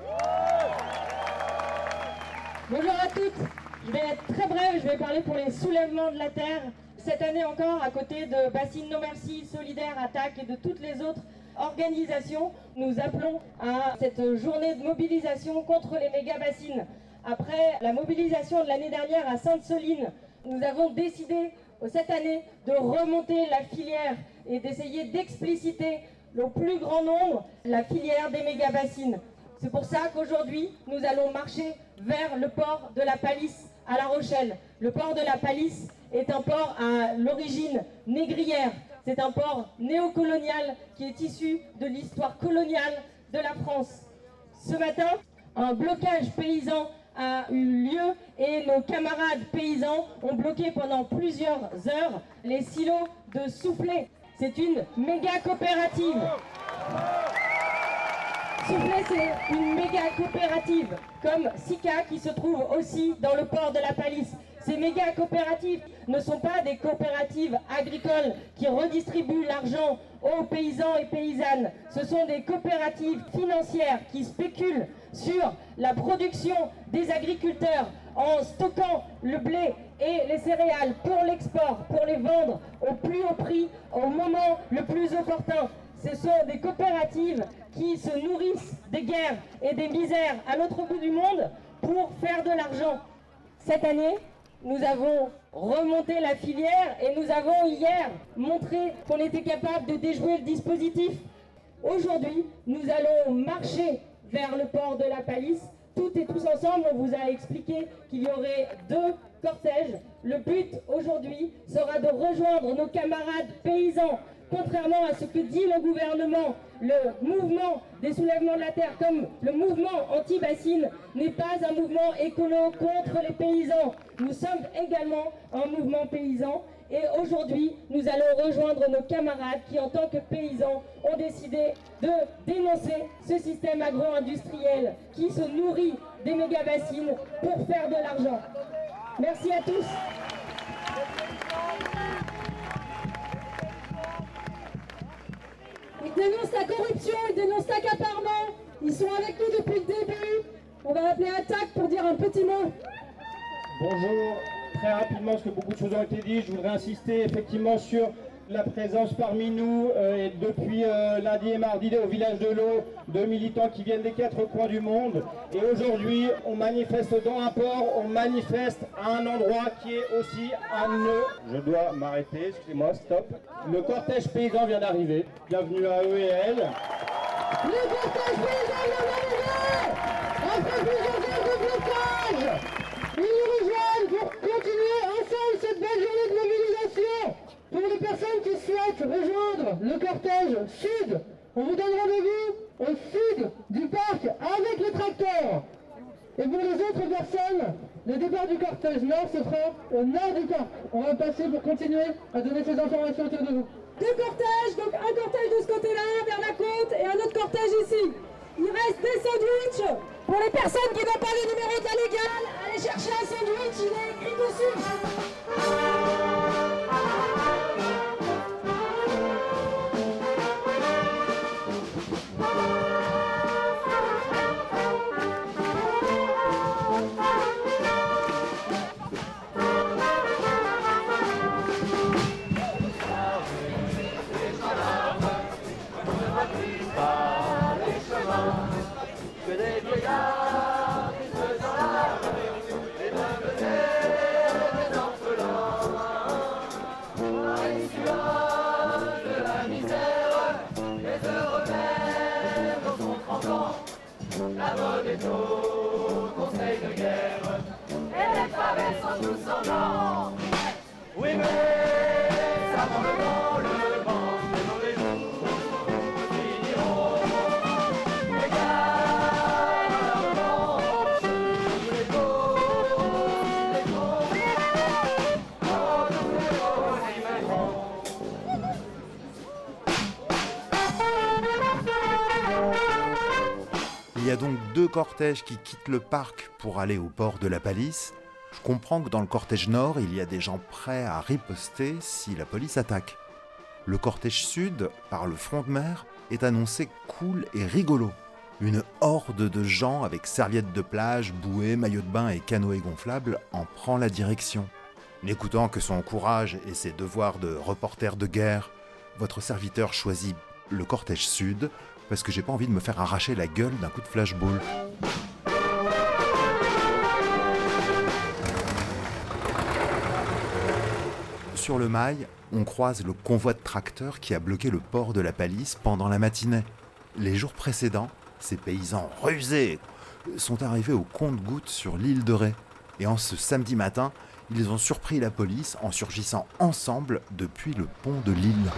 Bonjour à toutes, je vais être très brève, je vais parler pour les soulèvements de la terre. Cette année encore, à côté de Bassine No Merci, Solidaire, Attaque et de toutes les autres organisations, nous appelons à cette journée de mobilisation contre les méga-bassines. Après la mobilisation de l'année dernière à Sainte-Soline, nous avons décidé cette année de remonter la filière et d'essayer d'expliciter au plus grand nombre la filière des méga-bassines. C'est pour ça qu'aujourd'hui, nous allons marcher vers le port de la Palisse à La Rochelle. Le port de la Palisse est un port à l'origine négrière. C'est un port néocolonial qui est issu de l'histoire coloniale de la France. Ce matin, un blocage paysan a eu lieu et nos camarades paysans ont bloqué pendant plusieurs heures les silos de Soufflé. C'est une méga coopérative. Soufflé, c'est une méga coopérative, comme Sika qui se trouve aussi dans le port de la Palisse. Ces méga coopératives ne sont pas des coopératives agricoles qui redistribuent l'argent aux paysans et paysannes. Ce sont des coopératives financières qui spéculent sur la production des agriculteurs en stockant le blé et les céréales pour l'export, pour les vendre au plus haut prix, au moment le plus opportun. Ce sont des coopératives qui se nourrissent des guerres et des misères à l'autre bout du monde pour faire de l'argent. Cette année, nous avons remonté la filière et nous avons hier montré qu'on était capable de déjouer le dispositif. Aujourd'hui, nous allons marcher vers le port de la Palisse. Toutes et tous ensemble, on vous a expliqué qu'il y aurait deux cortèges. Le but aujourd'hui sera de rejoindre nos camarades paysans. Contrairement à ce que dit le gouvernement, le mouvement des soulèvements de la terre, comme le mouvement anti-bassine, n'est pas un mouvement écolo contre les paysans. Nous sommes également un mouvement paysan et aujourd'hui, nous allons rejoindre nos camarades qui, en tant que paysans, ont décidé de dénoncer ce système agro-industriel qui se nourrit des méga-bassines pour faire de l'argent. Merci à tous. Ils dénoncent la corruption, ils dénoncent l'accaparement. Ils sont avec nous depuis le début. On va appeler Attaque pour dire un petit mot. Bonjour, très rapidement, parce que beaucoup de choses ont été dites, je voudrais insister effectivement sur la présence parmi nous euh, et depuis euh, lundi et mardi au village de l'eau de militants qui viennent des quatre coins du monde. Et aujourd'hui, on manifeste dans un port, on manifeste à un endroit qui est aussi un nœud. Je dois m'arrêter, excusez-moi, stop. Le cortège paysan vient d'arriver. Bienvenue à eux et elles. Le cortège paysan vient d'arriver. Après plusieurs heures de blocage, ils nous rejoignent pour continuer ensemble cette belle journée de mobilisation. Pour les personnes qui souhaitent rejoindre le cortège sud, on vous donne rendez-vous au sud du parc avec le tracteur. Et pour les autres personnes, le départ du cortège nord se fera au nord du parc. On va passer pour continuer à donner ces informations autour de vous. Deux cortèges, donc un cortège de ce côté-là, vers la côte, et un autre cortège ici. Il reste des sandwichs. Pour les personnes qui n'ont pas le numéro de la légale, allez chercher un sandwich, il est écrit dessus. Que des vieillards qui se dans la rue, les meurtriers, les orphelins, la histoire de la misère, les heureux mères sont tremblants, la mode est au conseil de guerre. deux cortèges qui quittent le parc pour aller au port de la Palisse, je comprends que dans le cortège nord, il y a des gens prêts à riposter si la police attaque. Le cortège sud, par le front de mer, est annoncé cool et rigolo. Une horde de gens avec serviettes de plage, bouées, maillots de bain et canoës gonflables en prend la direction. N'écoutant que son courage et ses devoirs de reporter de guerre, votre serviteur choisit le cortège sud parce que j'ai pas envie de me faire arracher la gueule d'un coup de flashball. Sur le Mail, on croise le convoi de tracteurs qui a bloqué le port de la Palisse pendant la matinée. Les jours précédents, ces paysans rusés sont arrivés au compte-gouttes sur l'île de Ré. Et en ce samedi matin, ils ont surpris la police en surgissant ensemble depuis le pont de Lille.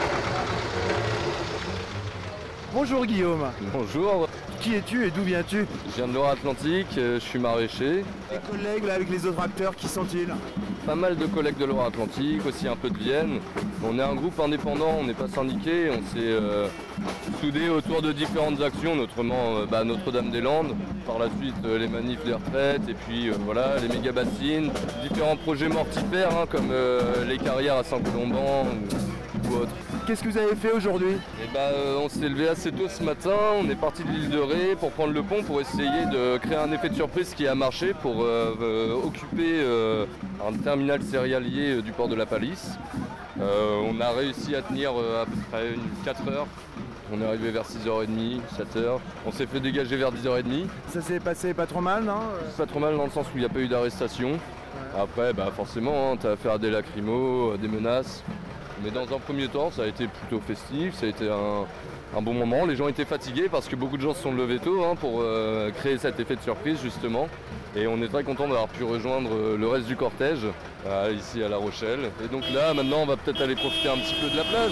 Bonjour Guillaume. Bonjour. Qui es-tu et d'où viens-tu? Je viens de Loire-Atlantique, je suis maraîcher. Les collègues là, avec les autres acteurs, qui sont-ils? Pas mal de collègues de Loire-Atlantique, aussi un peu de Vienne. On est un groupe indépendant, on n'est pas syndiqué, on s'est euh, soudés autour de différentes actions, notamment euh, bah, Notre-Dame-des-Landes, par la suite euh, les manifs des retraites, et puis euh, voilà, les méga-bassines, différents projets mortifères hein, comme euh, les carrières à Saint-Colomban ou, ou autres. Qu'est-ce que vous avez fait aujourd'hui? Eh bah, euh, on s'est levé assez tôt ce matin, on est parti de l'île de Ré pour prendre le pont pour essayer de créer un effet de surprise qui a marché pour euh, euh, occuper euh, un terminal céréalier euh, du port de la Palisse. Euh, on a réussi à tenir euh, à peu près une, quatre heures. On est arrivé vers six heures trente, sept heures. On s'est fait dégager vers dix heures trente. Ça s'est passé pas trop mal, non? Pas trop mal dans le sens où il n'y a pas eu d'arrestation. Ouais. Après, bah, forcément, hein, tu as affaire à des lacrymos, des menaces. Mais dans un premier temps, ça a été plutôt festif, ça a été un, un bon moment. Les gens étaient fatigués parce que beaucoup de gens se sont levés tôt hein, pour euh, créer cet effet de surprise justement. Et on est très content d'avoir pu rejoindre le reste du cortège, euh, ici à La Rochelle. Et donc là, maintenant, on va peut-être aller profiter un petit peu de la plage.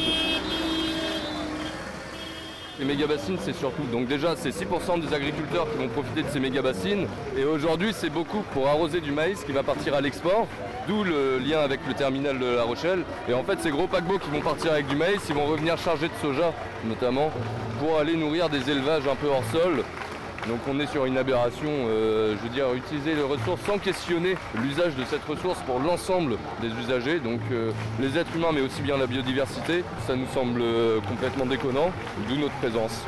Les méga-bassines, c'est surtout, donc déjà, c'est six pour cent des agriculteurs qui vont profiter de ces méga-bassines. Et aujourd'hui, c'est beaucoup pour arroser du maïs qui va partir à l'export, d'où le lien avec le terminal de La Rochelle. Et en fait, ces gros paquebots qui vont partir avec du maïs, ils vont revenir chargés de soja, notamment, pour aller nourrir des élevages un peu hors sol. Donc on est sur une aberration, euh, je veux dire, utiliser les ressources sans questionner l'usage de cette ressource pour l'ensemble des usagers, donc euh, les êtres humains mais aussi bien la biodiversité, ça nous semble euh, complètement déconnant, d'où notre présence.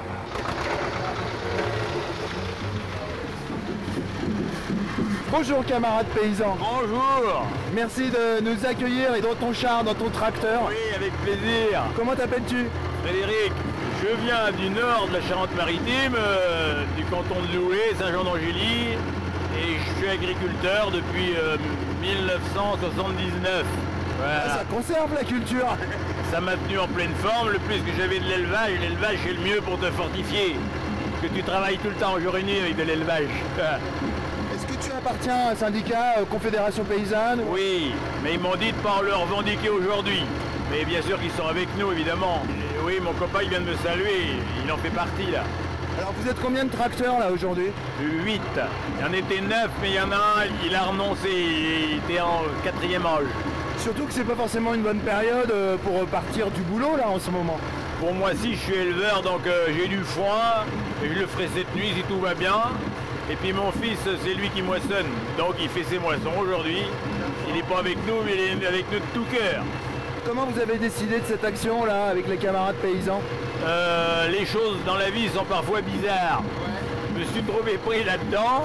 Bonjour camarades paysans. Bonjour. Merci de nous accueillir et dans ton char, dans ton tracteur. Oui, avec plaisir. Comment t'appelles-tu? Frédéric. Je viens du nord de la Charente-Maritime, euh, du canton de Loué, Saint-Jean-d'Angély, et je suis agriculteur depuis euh, mille neuf cent soixante-dix-neuf. Voilà. Ah, ça conserve la culture. Ça m'a tenu en pleine forme, le plus que j'avais de l'élevage, l'élevage c'est le mieux pour te fortifier. Parce que tu travailles tout le temps, jour et nuit avec de l'élevage. Est-ce que tu appartiens à un syndicat, euh, Confédération Paysanne? Oui, mais ils m'ont dit de ne pas le revendiquer aujourd'hui. Mais bien sûr qu'ils sont avec nous, évidemment. Et oui, mon copain il vient de me saluer, il en fait partie là. Alors vous êtes combien de tracteurs là aujourd'hui? Huit. Il y en était neuf, mais il y en a un, il a renoncé, il était en quatrième âge. Surtout que c'est pas forcément une bonne période pour partir du boulot là en ce moment. Pour moi si, je suis éleveur, donc euh, j'ai du foin, et je le ferai cette nuit si tout va bien. Et puis mon fils, c'est lui qui moissonne, donc il fait ses moissons aujourd'hui. Il n'est pas avec nous, mais il est avec nous de tout cœur. Comment vous avez décidé de cette action là avec les camarades paysans? euh, Les choses dans la vie sont parfois bizarres. Je me suis trouvé pris là-dedans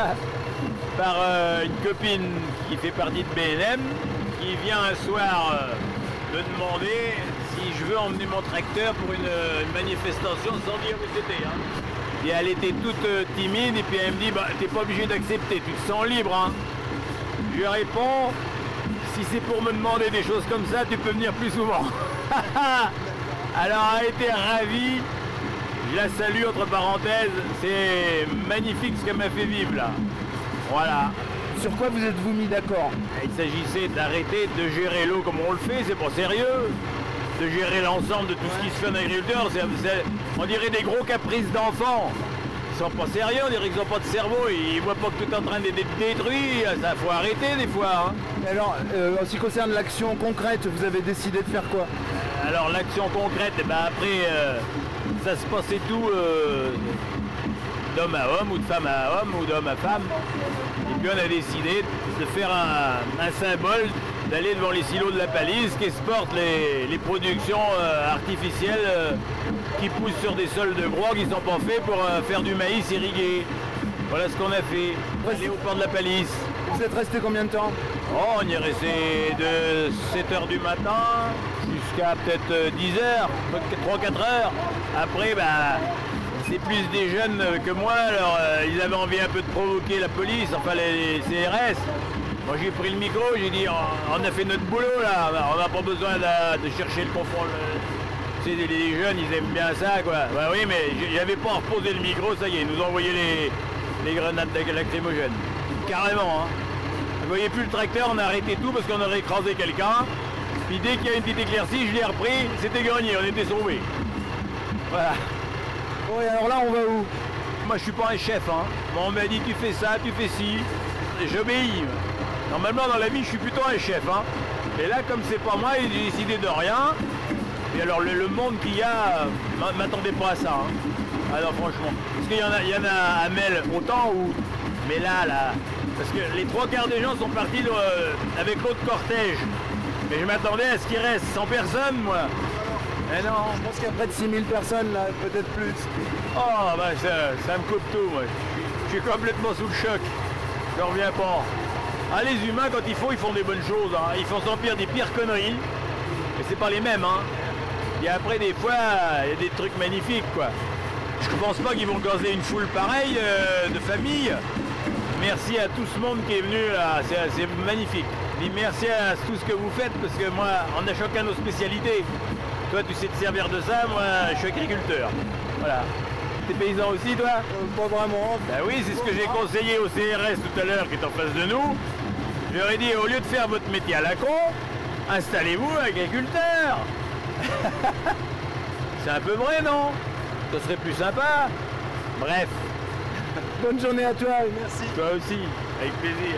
par euh, une copine qui fait partie de B N M qui vient un soir euh, me demander si je veux emmener mon tracteur pour une, une manifestation sans dire où c'était. Hein. Et elle était toute euh, timide et puis elle me dit bah, t'es pas obligé d'accepter, tu te sens libre. Hein. Je lui réponds si c'est pour me demander des choses comme ça, tu peux venir plus souvent. Alors elle a été ravie, je la salue entre parenthèses, c'est magnifique ce qu'elle m'a fait vivre là. Voilà. Sur quoi vous êtes-vous mis d'accord? Il s'agissait d'arrêter de gérer l'eau comme on le fait, c'est pas sérieux. De gérer l'ensemble de tout ce qui se fait en agriculteur, c'est, c'est, on dirait des gros caprices d'enfants. Ils sont pas sérieux, on dirait qu'ils n'ont pas de cerveau, ils voient pas que tout est en train d'être détruit, ça faut arrêter des fois. Hein. Alors, euh, en ce qui concerne l'action concrète, vous avez décidé de faire quoi? Alors l'action concrète, eh ben après, euh, ça se passait tout euh, d'homme à homme ou de femme à homme ou d'homme à femme. Et puis on a décidé de faire un, un symbole, d'aller devant les silos de la Palisse qui exportent les, les productions euh, artificielles euh, qui poussent sur des sols de groix qui ne sont pas faits pour euh, faire du maïs irrigué. Voilà ce qu'on a fait. Aller au port de la Palisse. Vous êtes resté combien de temps? Oh, on y est resté de sept heures du matin jusqu'à peut-être dix heures, trois quatre heures. Après, bah, c'est plus des jeunes que moi, alors euh, ils avaient envie un peu de provoquer la police, enfin les, les C R S. Moi j'ai pris le micro, j'ai dit on, on a fait notre boulot là, on n'a pas besoin de, de chercher le confort. Tu sais, les, les jeunes ils aiment bien ça quoi. Bah oui, mais j'avais pas reposé le micro, ça y est, ils nous ont envoyé les, les grenades lacrymogènes. Carrément, hein. Vous voyez plus le tracteur, on a arrêté tout parce qu'on aurait écrasé quelqu'un. Puis dès qu'il y a une petite éclaircie, je l'ai repris, c'était gagné, on était sauvés. Voilà. Bon, et alors là, on va où? Moi, je suis pas un chef, hein. Bon, on m'a dit tu fais ça, tu fais ci. J'obéis. Normalement, dans la vie, je suis plutôt un chef, hein. Et là, comme c'est pas moi, j'ai décidé de rien. Et alors, le, le monde qu'il y a, m'attendait pas à ça, hein. Alors, franchement. Parce qu'il y en a, il y en a à Mel autant ou. Mais là, là. Parce que les trois quarts des gens sont partis euh, avec l'autre cortège. Mais je m'attendais à ce qu'il reste cent personnes, moi. Mais non. Je pense qu'il y a près de six mille personnes là, peut-être plus. Oh, bah ça, ça me coupe tout, moi. Je suis complètement sous le choc. Je reviens pas. Ah, les humains, quand il faut, ils font des bonnes choses. Hein. Ils font sans pire des pires conneries. Mais c'est pas les mêmes, hein. Et après, des fois, il y a des trucs magnifiques, quoi. Je pense pas qu'ils vont gazer une foule pareille euh, de famille. Merci à tout ce monde qui est venu là, c'est magnifique. Et merci à tout ce que vous faites, parce que moi, on a chacun nos spécialités. Toi, tu sais te servir de ça, moi, je suis agriculteur. Voilà. T'es paysan aussi, toi? euh, Pas vraiment. Ben oui, c'est ce que j'ai conseillé au C R S tout à l'heure, qui est en face de nous. Je leur ai dit, au lieu de faire votre métier à la con, installez-vous agriculteur. C'est un peu vrai, non? Ce serait plus sympa. Bref. Bonne journée à toi, merci. Toi aussi, avec plaisir.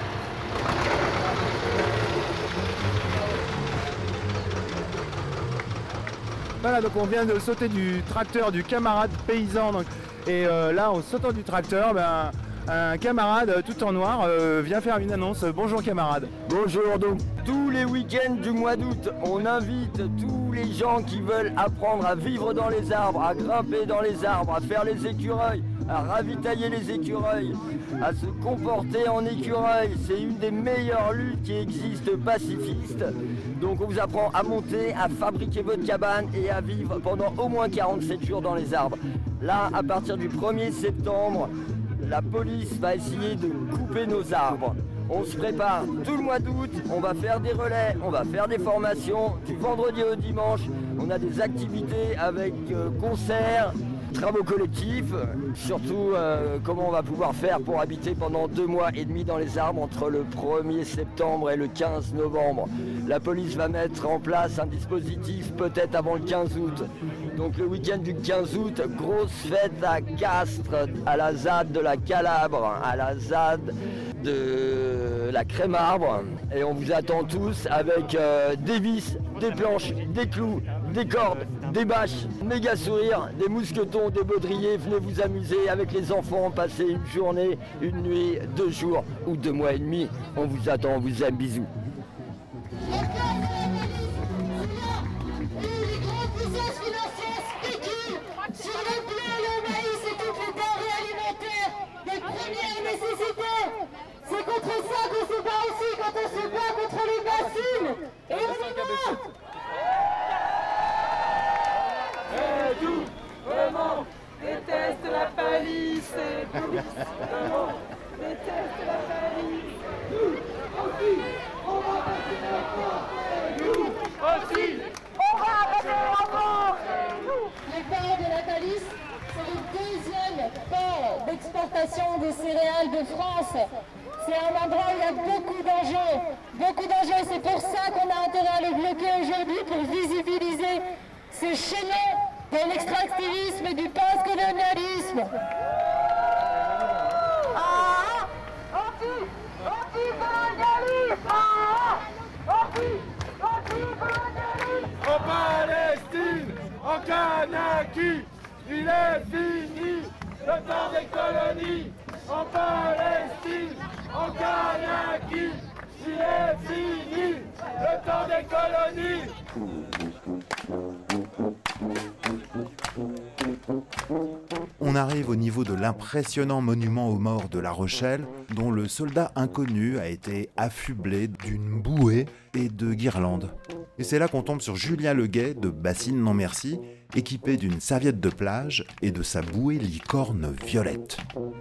Voilà, donc on vient de sauter du tracteur du camarade paysan. Donc, et euh, là, en sautant du tracteur, ben, un camarade tout en noir euh, vient faire une annonce. Bonjour camarade. Bonjour, donc tous les week-ends du mois d'août, on invite tous les gens qui veulent apprendre à vivre dans les arbres, à grimper dans les arbres, à faire les écureuils, à ravitailler les écureuils, à se comporter en écureuil. C'est une des meilleures luttes qui existent pacifistes. Donc on vous apprend à monter, à fabriquer votre cabane et à vivre pendant au moins quarante-sept jours dans les arbres. Là, à partir du premier septembre, la police va essayer de couper nos arbres. On se prépare tout le mois d'août, on va faire des relais, on va faire des formations du vendredi au dimanche. On a des activités avec euh, concerts, travaux collectifs, surtout euh, comment on va pouvoir faire pour habiter pendant deux mois et demi dans les arbres entre le premier septembre et le quinze novembre. La police va mettre en place un dispositif peut-être avant le quinze août. Donc le week-end du quinze août, grosse fête à Castres, à la Z A D de la Calabre, à la Z A D de la Crémarbre. Et on vous attend tous avec euh, des vis, des planches, des clous, des cordes, des bâches, méga sourires, des mousquetons, des baudriers. Venez vous amuser avec les enfants, passer une journée, une nuit, deux jours ou deux mois et demi. On vous attend, on vous aime, bisous. Sur le blé, le maïs et toutes les denrées alimentaires de première nécessité. C'est contre ça qu'on se bat aussi quand on se bat contre les bassines. Et on y va. Et tout, vraiment, déteste la palisse et police. Vraiment, déteste la palisse. Nous aussi, on va passer l'enfant. Et nous aussi, on va passer l'enfant. Les ports de la Palisse, c'est le deuxième port d'exportation des céréales de France. C'est un endroit où il y a beaucoup d'enjeux, beaucoup d'enjeux. C'est pour ça qu'on a intérêt à le bloquer aujourd'hui, pour visibiliser ces chaînons de l'extractivisme et du post-colonialisme. Ah, anti, anti-colonialisme. Ah, anti, anti-colonialisme. En Palestine, en Kanaki, il est fini le temps des colonies, en Palestine, en Kanaki, il est fini, le temps des colonies. On arrive au niveau de l'impressionnant monument aux morts de La Rochelle, dont le soldat inconnu a été affublé d'une bouée et de guirlandes. Et c'est là qu'on tombe sur Julien Leguet de Bassines Non Merci, équipé d'une serviette de plage et de sa bouée licorne violette.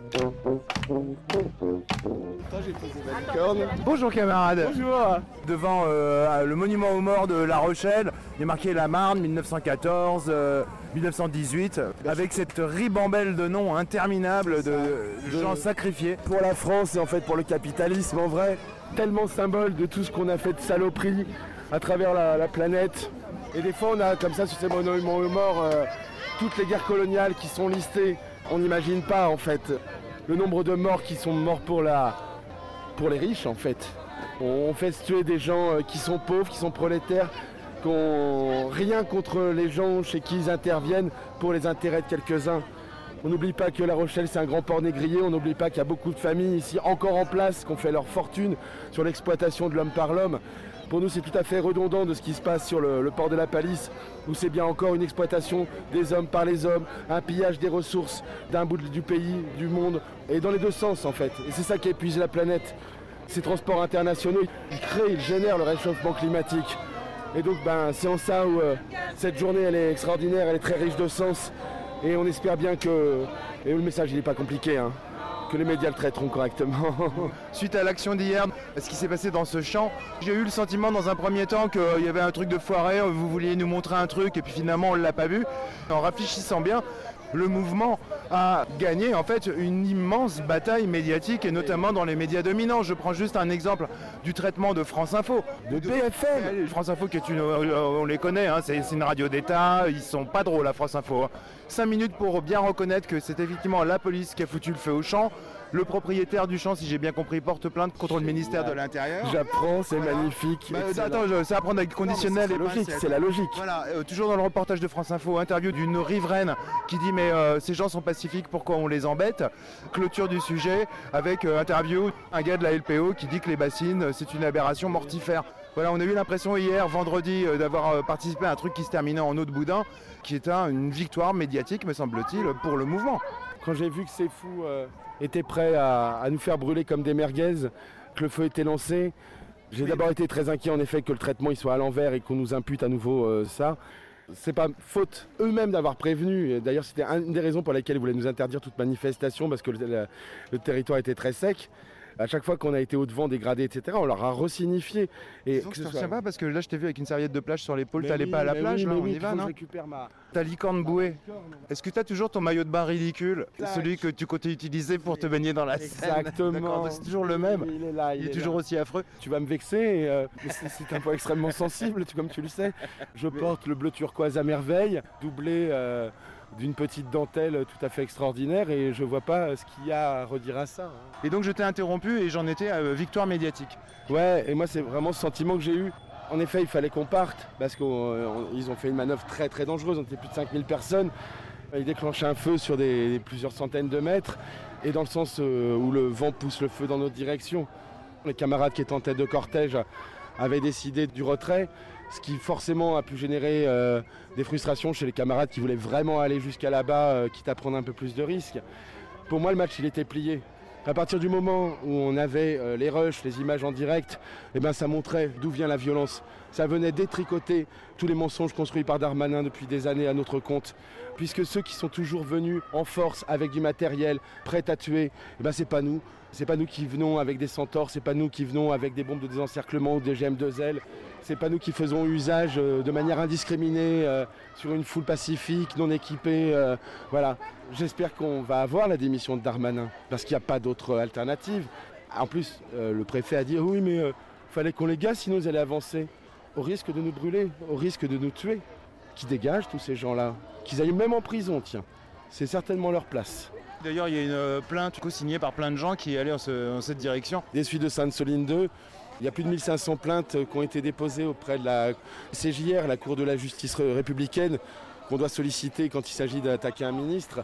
Bonjour camarades. Bonjour. Devant euh, le monument aux morts de La Rochelle, il est marqué La Marne, mille neuf cent quatorze, euh, mille neuf cent dix-huit, avec cette ribambelle de noms interminables de, de gens sacrifiés. Pour la France et en fait pour le capitalisme en vrai, tellement symbole de tout ce qu'on a fait de saloperie à travers la, la planète. Et des fois on a comme ça sur ces monuments aux morts euh, toutes les guerres coloniales qui sont listées. On n'imagine pas en fait le nombre de morts qui sont morts pour, la, pour les riches en fait. On fait se tuer des gens qui sont pauvres, qui sont prolétaires, qui n'ont rien contre les gens chez qui ils interviennent pour les intérêts de quelques-uns. On n'oublie pas que La Rochelle c'est un grand port négrier, on n'oublie pas qu'il y a beaucoup de familles ici encore en place qui ont fait leur fortune sur l'exploitation de l'homme par l'homme. Pour nous c'est tout à fait redondant de ce qui se passe sur le, le port de la Palisse, où c'est bien encore une exploitation des hommes par les hommes, un pillage des ressources d'un bout du pays, du monde, et dans les deux sens en fait. Et c'est ça qui épuise la planète. Ces transports internationaux, ils créent, ils génèrent le réchauffement climatique. Et donc ben, c'est en ça où euh, cette journée elle est extraordinaire, elle est très riche de sens. Et on espère bien que, et le message il n'est pas compliqué, hein, que les médias le traiteront correctement. Suite à l'action d'hier, ce qui s'est passé dans ce champ, j'ai eu le sentiment dans un premier temps qu'il y avait un truc de foiré, vous vouliez nous montrer un truc et puis finalement on ne l'a pas vu. En réfléchissant bien, le mouvement a gagné en fait une immense bataille médiatique et notamment dans les médias dominants. Je prends juste un exemple du traitement de France Info, de B F M. France Info qui est une, on les connaît, hein, c'est une radio d'État, ils sont pas drôles à France Info. Hein. Cinq minutes pour bien reconnaître que c'est effectivement la police qui a foutu le feu au champ. Le propriétaire du champ, si j'ai bien compris, porte plainte contre le ministère de l'Intérieur. J'apprends, c'est voilà. Magnifique. Bah, attends, je, c'est à prendre avec conditionnel. Non, c'est logique, c'est la logique. Voilà, euh, toujours dans le reportage de France Info, interview d'une riveraine qui dit mais euh, ces gens sont pacifiques, pourquoi on les embête? Clôture du sujet avec euh, interview un gars de la L P O qui dit que les bassines c'est une aberration mortifère. Voilà, on a eu l'impression hier, vendredi, euh, d'avoir euh, participé à un truc qui se terminait en eau de boudin, qui est un, une victoire médiatique, me semble-t-il, pour le mouvement. Quand j'ai vu que ces fous euh, étaient prêts à, à nous faire brûler comme des merguez, que le feu était lancé, j'ai oui. d'abord été très inquiet en effet que le traitement il soit à l'envers et qu'on nous impute à nouveau euh, ça. C'est pas faute eux-mêmes d'avoir prévenu. D'ailleurs, c'était une des raisons pour lesquelles ils voulaient nous interdire toute manifestation parce que le, le, le territoire était très sec. À chaque fois qu'on a été au-devant, dégradé, et cetera, on leur a resignifié. Et que je te retiens pas parce que là, je t'ai vu avec une serviette de plage sur l'épaule, t'allais oui, pas à la plage, oui, là, on oui, y va, non? ma... Ta licorne bouée. Est-ce que t'as toujours ton maillot de bain ridicule, exact. Celui que tu comptais utiliser pour te baigner dans la Seine? Exactement. C'est toujours le même. Il est là, il, il est, est toujours là. aussi affreux. Tu vas me vexer, et, euh, c'est un point extrêmement sensible, comme tu le sais. Je porte le bleu turquoise à merveille, doublé euh, d'une petite dentelle tout à fait extraordinaire, et je vois pas ce qu'il y a à redire à ça. Hein. Et donc je t'ai interrompu et j'en étais à euh, victoire médiatique. Ouais, et moi c'est vraiment ce sentiment que j'ai eu. En effet, il fallait qu'on parte, parce qu'ils ont fait une manœuvre très très dangereuse, on était plus de cinq mille personnes. Ils déclenchaient un feu sur des, des plusieurs centaines de mètres, et dans le sens euh, où le vent pousse le feu dans notre direction. Les camarades qui étaient en tête de cortège avaient décidé du retrait, ce qui forcément a pu générer euh, des frustrations chez les camarades qui voulaient vraiment aller jusqu'à là-bas, euh, quitte à prendre un peu plus de risques. Pour moi, le match, il était plié. À partir du moment où on avait euh, les rushs, les images en direct, eh ben, ça montrait d'où vient la violence. Ça venait détricoter tous les mensonges construits par Darmanin depuis des années à notre compte. Puisque ceux qui sont toujours venus en force avec du matériel, prêts à tuer, eh ben, c'est pas nous. C'est pas nous qui venons avec des centaures, c'est pas nous qui venons avec des bombes de désencerclement ou des G M deux L. C'est pas nous qui faisons usage euh, de manière indiscriminée euh, sur une foule pacifique, non équipée. Euh, voilà. J'espère qu'on va avoir la démission de Darmanin, parce qu'il n'y a pas d'autre alternative. En plus, euh, le préfet a dit oui, mais il euh, fallait qu'on les gaze, sinon ils allaient avancer. Au risque de nous brûler, au risque de nous tuer. Qu'ils dégagent tous ces gens-là, qu'ils aillent même en prison, tiens. C'est certainement leur place. D'ailleurs, il y a une plainte co-signée par plein de gens qui allaient en, ce, en cette direction. Des suites de Sainte-Soline deux, il y a plus de mille cinq cents plaintes qui ont été déposées auprès de la C J R, la Cour de la justice républicaine, qu'on doit solliciter quand il s'agit d'attaquer un ministre.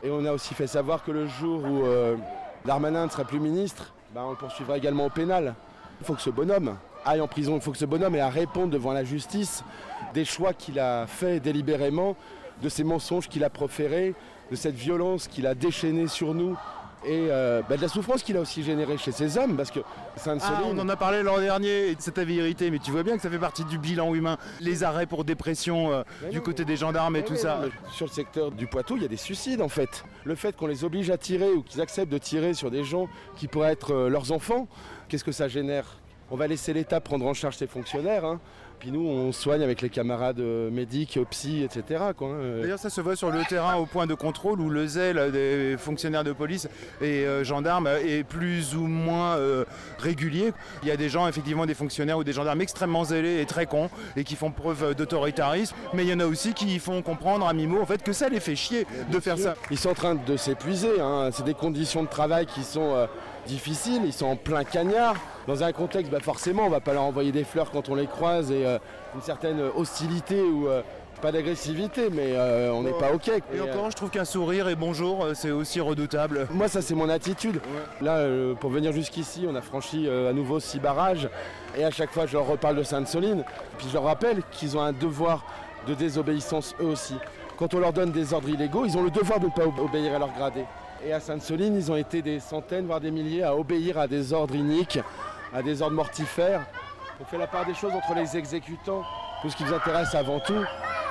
Et on a aussi fait savoir que le jour où euh, Darmanin ne sera plus ministre, bah, on le poursuivra également au pénal. Il faut que ce bonhomme aille en prison, il faut que ce bonhomme ait à répondre devant la justice des choix qu'il a faits délibérément, de ces mensonges qu'il a proférés, de cette violence qu'il a déchaînée sur nous et euh, bah, de la souffrance qu'il a aussi générée chez ces hommes, parce que Sainte-Soline... Ah, on en a parlé l'an dernier et de cette vérité, mais tu vois bien que ça fait partie du bilan humain. Les arrêts pour dépression euh, du non, côté des gendarmes et mais tout mais ça. non, sur le secteur du Poitou, il y a des suicides en fait. Le fait qu'on les oblige à tirer ou qu'ils acceptent de tirer sur des gens qui pourraient être euh, leurs enfants, qu'est-ce que ça génère ? On va laisser l'État prendre en charge ses fonctionnaires, hein. Puis nous on soigne avec les camarades euh, médics, psy, et cetera quoi, hein. D'ailleurs ça se voit sur le terrain au point de contrôle où le zèle des fonctionnaires de police et euh, gendarmes est plus ou moins euh, régulier. Il y a des gens, effectivement des fonctionnaires ou des gendarmes extrêmement zélés et très cons et qui font preuve d'autoritarisme, mais il y en a aussi qui font comprendre à mi-mot en fait que ça les fait chier de faire ça. Ils sont en train de s'épuiser, hein. C'est des conditions de travail qui sont euh, difficiles, ils sont en plein cagnard. Dans un contexte, bah forcément, on ne va pas leur envoyer des fleurs quand on les croise et euh, une certaine hostilité ou euh, pas d'agressivité, mais euh, on n'est pas OK. Et, et encore, euh, je trouve qu'un sourire et bonjour, c'est aussi redoutable. Moi, ça, c'est mon attitude. Ouais. Là, euh, pour venir jusqu'ici, on a franchi euh, à nouveau six barrages et à chaque fois, je leur reparle de Sainte-Soline. Puis je leur rappelle qu'ils ont un devoir de désobéissance eux aussi. Quand on leur donne des ordres illégaux, ils ont le devoir de ne pas obéir à leurs gradés. Et à Sainte-Soline, ils ont été des centaines, voire des milliers à obéir à des ordres iniques, à des ordres mortifères. On fait la part des choses entre les exécutants. Tout ce qui vous intéresse avant tout,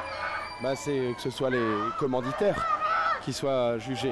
bah, c'est que ce soit les commanditaires qui soient jugés.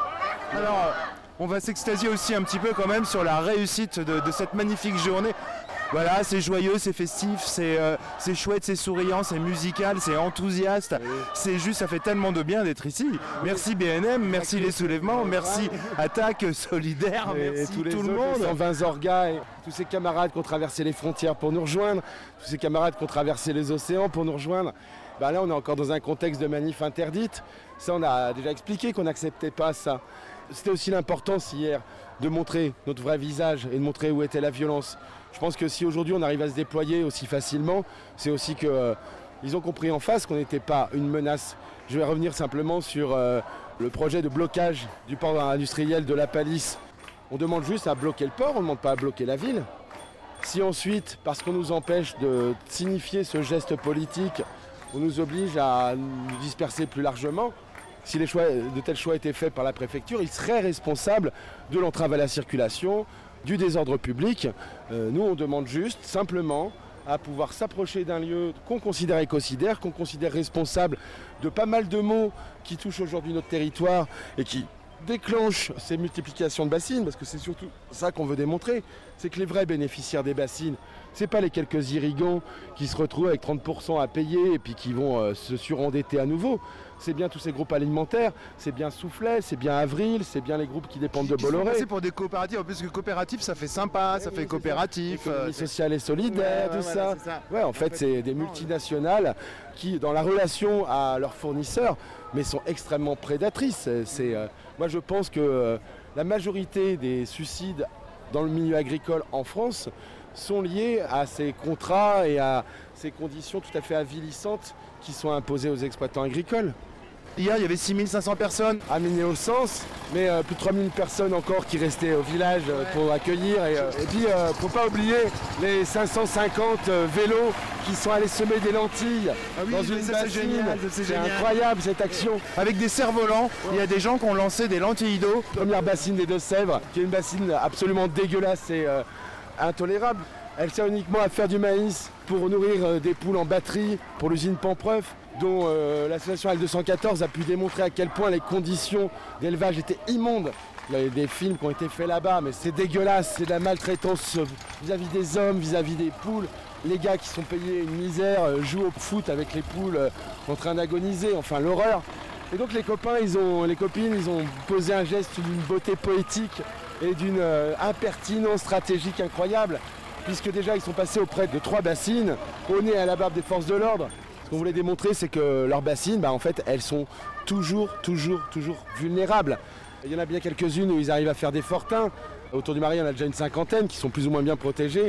Alors, on va s'extasier aussi un petit peu quand même sur la réussite de, de cette magnifique journée. Voilà, c'est joyeux, c'est festif, c'est euh, c'est chouette, c'est souriant, c'est musical, c'est enthousiaste. Oui. C'est juste, ça fait tellement de bien d'être ici. Merci B N M, merci les soulèvements, merci Attaque Solidaire, et merci tous les tout le autres, monde. cent vingt orgas et tous ces camarades qui ont traversé les frontières pour nous rejoindre, tous ces camarades qui ont traversé les océans pour nous rejoindre. Ben là, on est encore dans un contexte de manif interdite. Ça, on a déjà expliqué qu'on n'acceptait pas ça. C'était aussi l'importance hier de montrer notre vrai visage et de montrer où était la violence. Je pense que si aujourd'hui on arrive à se déployer aussi facilement, c'est aussi qu'ils euh, ont compris en face qu'on n'était pas une menace. Je vais revenir simplement sur euh, le projet de blocage du port industriel de la Palisse. On demande juste à bloquer le port, on ne demande pas à bloquer la ville. Si ensuite, parce qu'on nous empêche de signifier ce geste politique, on nous oblige à nous disperser plus largement, si les choix, de tels choix étaient faits par la préfecture, ils seraient responsables de l'entrave à la circulation, du désordre public. Euh, nous, on demande juste, simplement, à pouvoir s'approcher d'un lieu qu'on considère écocidaire, qu'on considère responsable de pas mal de maux qui touchent aujourd'hui notre territoire et qui déclenchent ces multiplications de bassines, parce que c'est surtout ça qu'on veut démontrer, c'est que les vrais bénéficiaires des bassines, c'est pas les quelques irrigants qui se retrouvent avec trente pour cent à payer et puis qui vont euh, se surendetter à nouveau. C'est bien tous ces groupes alimentaires, c'est bien Soufflet, c'est bien Avril, c'est bien les groupes qui dépendent de Bolloré. C'est pour des coopératives, en plus que coopératif ça fait sympa, ça fait coopératif. Économie sociale et solidaire, ouais, tout ouais, ça. Voilà, ça. Ouais, en fait c'est des multinationales qui, dans la relation à leurs fournisseurs, mais sont extrêmement prédatrices. C'est, euh, moi je pense que euh, la majorité des suicides dans le milieu agricole en France sont liés à ces contrats et à ces conditions tout à fait avilissantes qui sont imposées aux exploitants agricoles. Hier, il y avait six mille cinq cents personnes à Miné-au-Sens, mais euh, plus de trois mille personnes encore qui restaient au village euh, ouais. pour accueillir. Et, euh, et puis, il euh, ne faut pas oublier les cinq cent cinquante euh, vélos qui sont allés semer des lentilles ah oui, dans une ça, bassine. C'est, génial, c'est, c'est incroyable cette action. Avec des cerfs-volants, ouais. Il y a des gens qui ont lancé des lentilles d'eau. Première bassine des Deux-Sèvres, qui est une bassine absolument dégueulasse et euh, intolérable. Elle sert uniquement à faire du maïs pour nourrir euh, des poules en batterie pour l'usine Pampreuf, dont euh, l'association L deux cent quatorze a pu démontrer à quel point les conditions d'élevage étaient immondes. Il y a des films qui ont été faits là-bas, mais c'est dégueulasse, c'est de la maltraitance vis-à-vis des hommes, vis-à-vis des poules. Les gars qui sont payés une misère euh, jouent au foot avec les poules euh, en train d'agoniser, enfin l'horreur. Et donc les copains, ils ont, les copines, ils ont posé un geste d'une beauté poétique et d'une euh, impertinence stratégique incroyable, puisque déjà ils sont passés auprès de trois bassines, au nez et à la barbe des forces de l'ordre. Ce qu'on voulait démontrer, c'est que leurs bassines, bah, en fait, elles sont toujours, toujours, toujours vulnérables. Il y en a bien quelques-unes où ils arrivent à faire des fortins. Autour du Marais, il y en a déjà une cinquantaine qui sont plus ou moins bien protégés.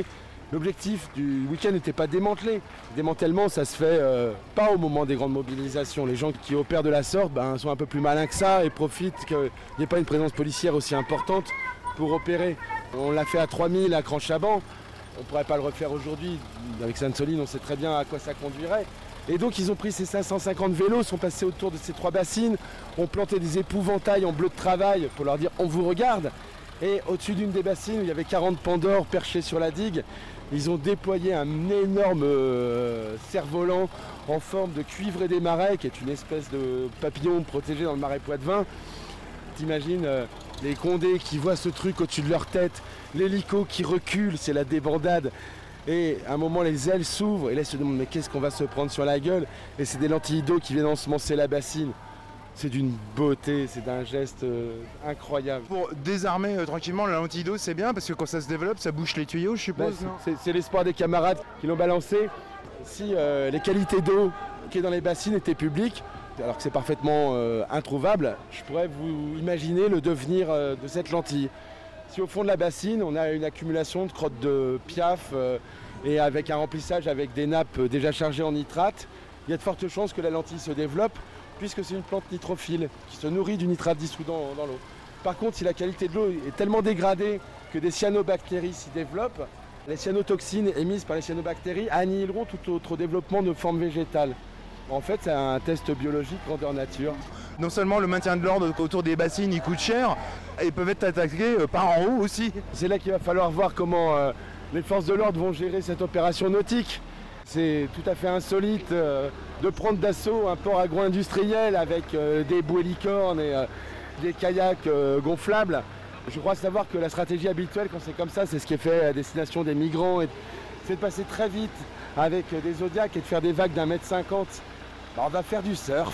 L'objectif du week-end n'était pas démantelé. Le démantèlement, ça se fait euh, pas au moment des grandes mobilisations. Les gens qui opèrent de la sorte ben, sont un peu plus malins que ça et profitent qu'il n'y ait pas une présence policière aussi importante pour opérer. On l'a fait à trois mille à Cran-Chaban. On ne pourrait pas le refaire aujourd'hui. Avec Sainte-Soline, on sait très bien à quoi ça conduirait. Et donc ils ont pris ces cinq cent cinquante vélos, sont passés autour de ces trois bassines, ont planté des épouvantails en bleu de travail pour leur dire on vous regarde. Et au-dessus d'une des bassines où il y avait quarante pandores perchés sur la digue, ils ont déployé un énorme euh, cerf-volant en forme de cuivré des marais, qui est une espèce de papillon protégé dans le marais Poitevin. T'imagines euh, les Condés qui voient ce truc au-dessus de leur tête, l'hélico qui recule, c'est la débandade. Et à un moment, les ailes s'ouvrent et là, ils se demandent mais qu'est-ce qu'on va se prendre sur la gueule? Et c'est des lentilles d'eau qui viennent ensemencer la bassine. C'est d'une beauté, c'est d'un geste euh, incroyable. Pour désarmer euh, tranquillement la lentille d'eau, c'est bien parce que quand ça se développe, ça bouche les tuyaux, je suppose. Bah, c'est, c'est l'espoir des camarades qui l'ont balancé. Si euh, les qualités d'eau qui est dans les bassines étaient publiques, alors que c'est parfaitement euh, introuvable, je pourrais vous imaginer le devenir euh, de cette lentille. Si au fond de la bassine, on a une accumulation de crottes de piaf euh, et avec un remplissage avec des nappes déjà chargées en nitrate, il y a de fortes chances que la lentille se développe puisque c'est une plante nitrophile qui se nourrit du nitrate dissous dans, dans l'eau. Par contre, si la qualité de l'eau est tellement dégradée que des cyanobactéries s'y développent, les cyanotoxines émises par les cyanobactéries annihileront tout autre développement de forme végétale. En fait, c'est un test biologique grandeur nature. Non seulement le maintien de l'ordre autour des bassines, il coûte cher, et ils peuvent être attaqués par en haut aussi. C'est là qu'il va falloir voir comment euh, les forces de l'ordre vont gérer cette opération nautique. C'est tout à fait insolite euh, de prendre d'assaut un port agro-industriel avec euh, des bouées licornes et euh, des kayaks euh, gonflables. Je crois savoir que la stratégie habituelle quand c'est comme ça, c'est ce qui est fait à destination des migrants, et c'est de passer très vite avec des Zodiacs et de faire des vagues d'un mètre cinquante. Ben, on va faire du surf.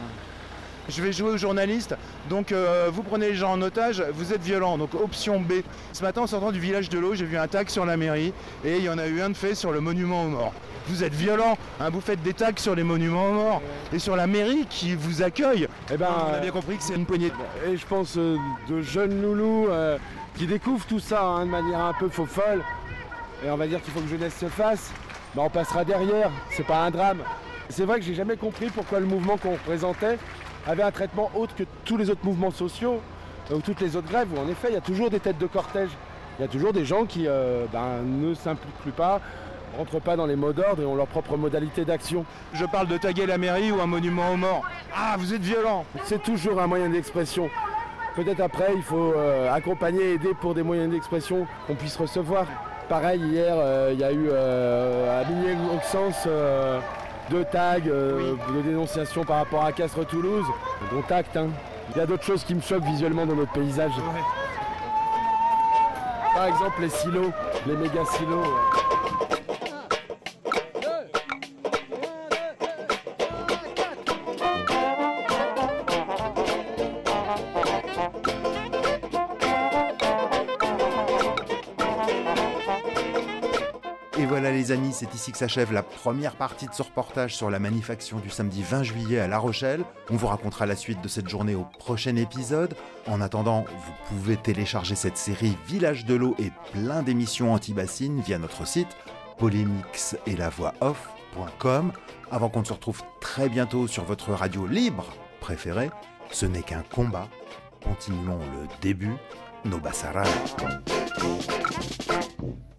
Je vais jouer aux journalistes, donc euh, vous prenez les gens en otage, vous êtes violents, donc option B. Ce matin en sortant du village de l'eau, j'ai vu un tag sur la mairie et il y en a eu un de fait sur le monument aux morts. Vous êtes violents, hein, vous faites des tags sur les monuments aux morts et sur la mairie qui vous accueille. Eh ben, on a bien compris que c'est une poignée de... Et je pense euh, de jeunes loulous euh, qui découvrent tout ça hein, de manière un peu faux folle. Et on va dire qu'il faut que jeunesse se fasse. Ben, on passera derrière, c'est pas un drame. C'est vrai que j'ai jamais compris pourquoi le mouvement qu'on représentait avait un traitement autre que tous les autres mouvements sociaux ou toutes les autres grèves où en effet il y a toujours des têtes de cortège. Il y a toujours des gens qui euh, ben, ne s'impliquent plus pas, rentrent pas dans les mots d'ordre et ont leur propre modalité d'action. Je parle de taguer la mairie ou un monument aux morts. Ah, vous êtes violent. C'est toujours un moyen d'expression. Peut-être après il faut euh, accompagner, aider pour des moyens d'expression qu'on puisse recevoir. Pareil, hier, euh, il y a eu euh, à Bigny-Auxances euh, deux tags euh, oui. de dénonciation par rapport à Castres-Toulouse. Dont acte, hein. Il y a d'autres choses qui me choquent visuellement dans notre paysage. Ouais. Par exemple, les silos, les méga silos. Ouais. Et voilà les amis, c'est ici que s'achève la première partie de ce reportage sur la manif-action du samedi vingt juillet à La Rochelle. On vous racontera la suite de cette journée au prochain épisode. En attendant, vous pouvez télécharger cette série Village de l'eau et plein d'émissions anti-bassines via notre site polémix et la voix off point com. Avant qu'on ne se retrouve très bientôt sur votre radio libre préférée, ce n'est qu'un combat. Continuons le début, no basarada.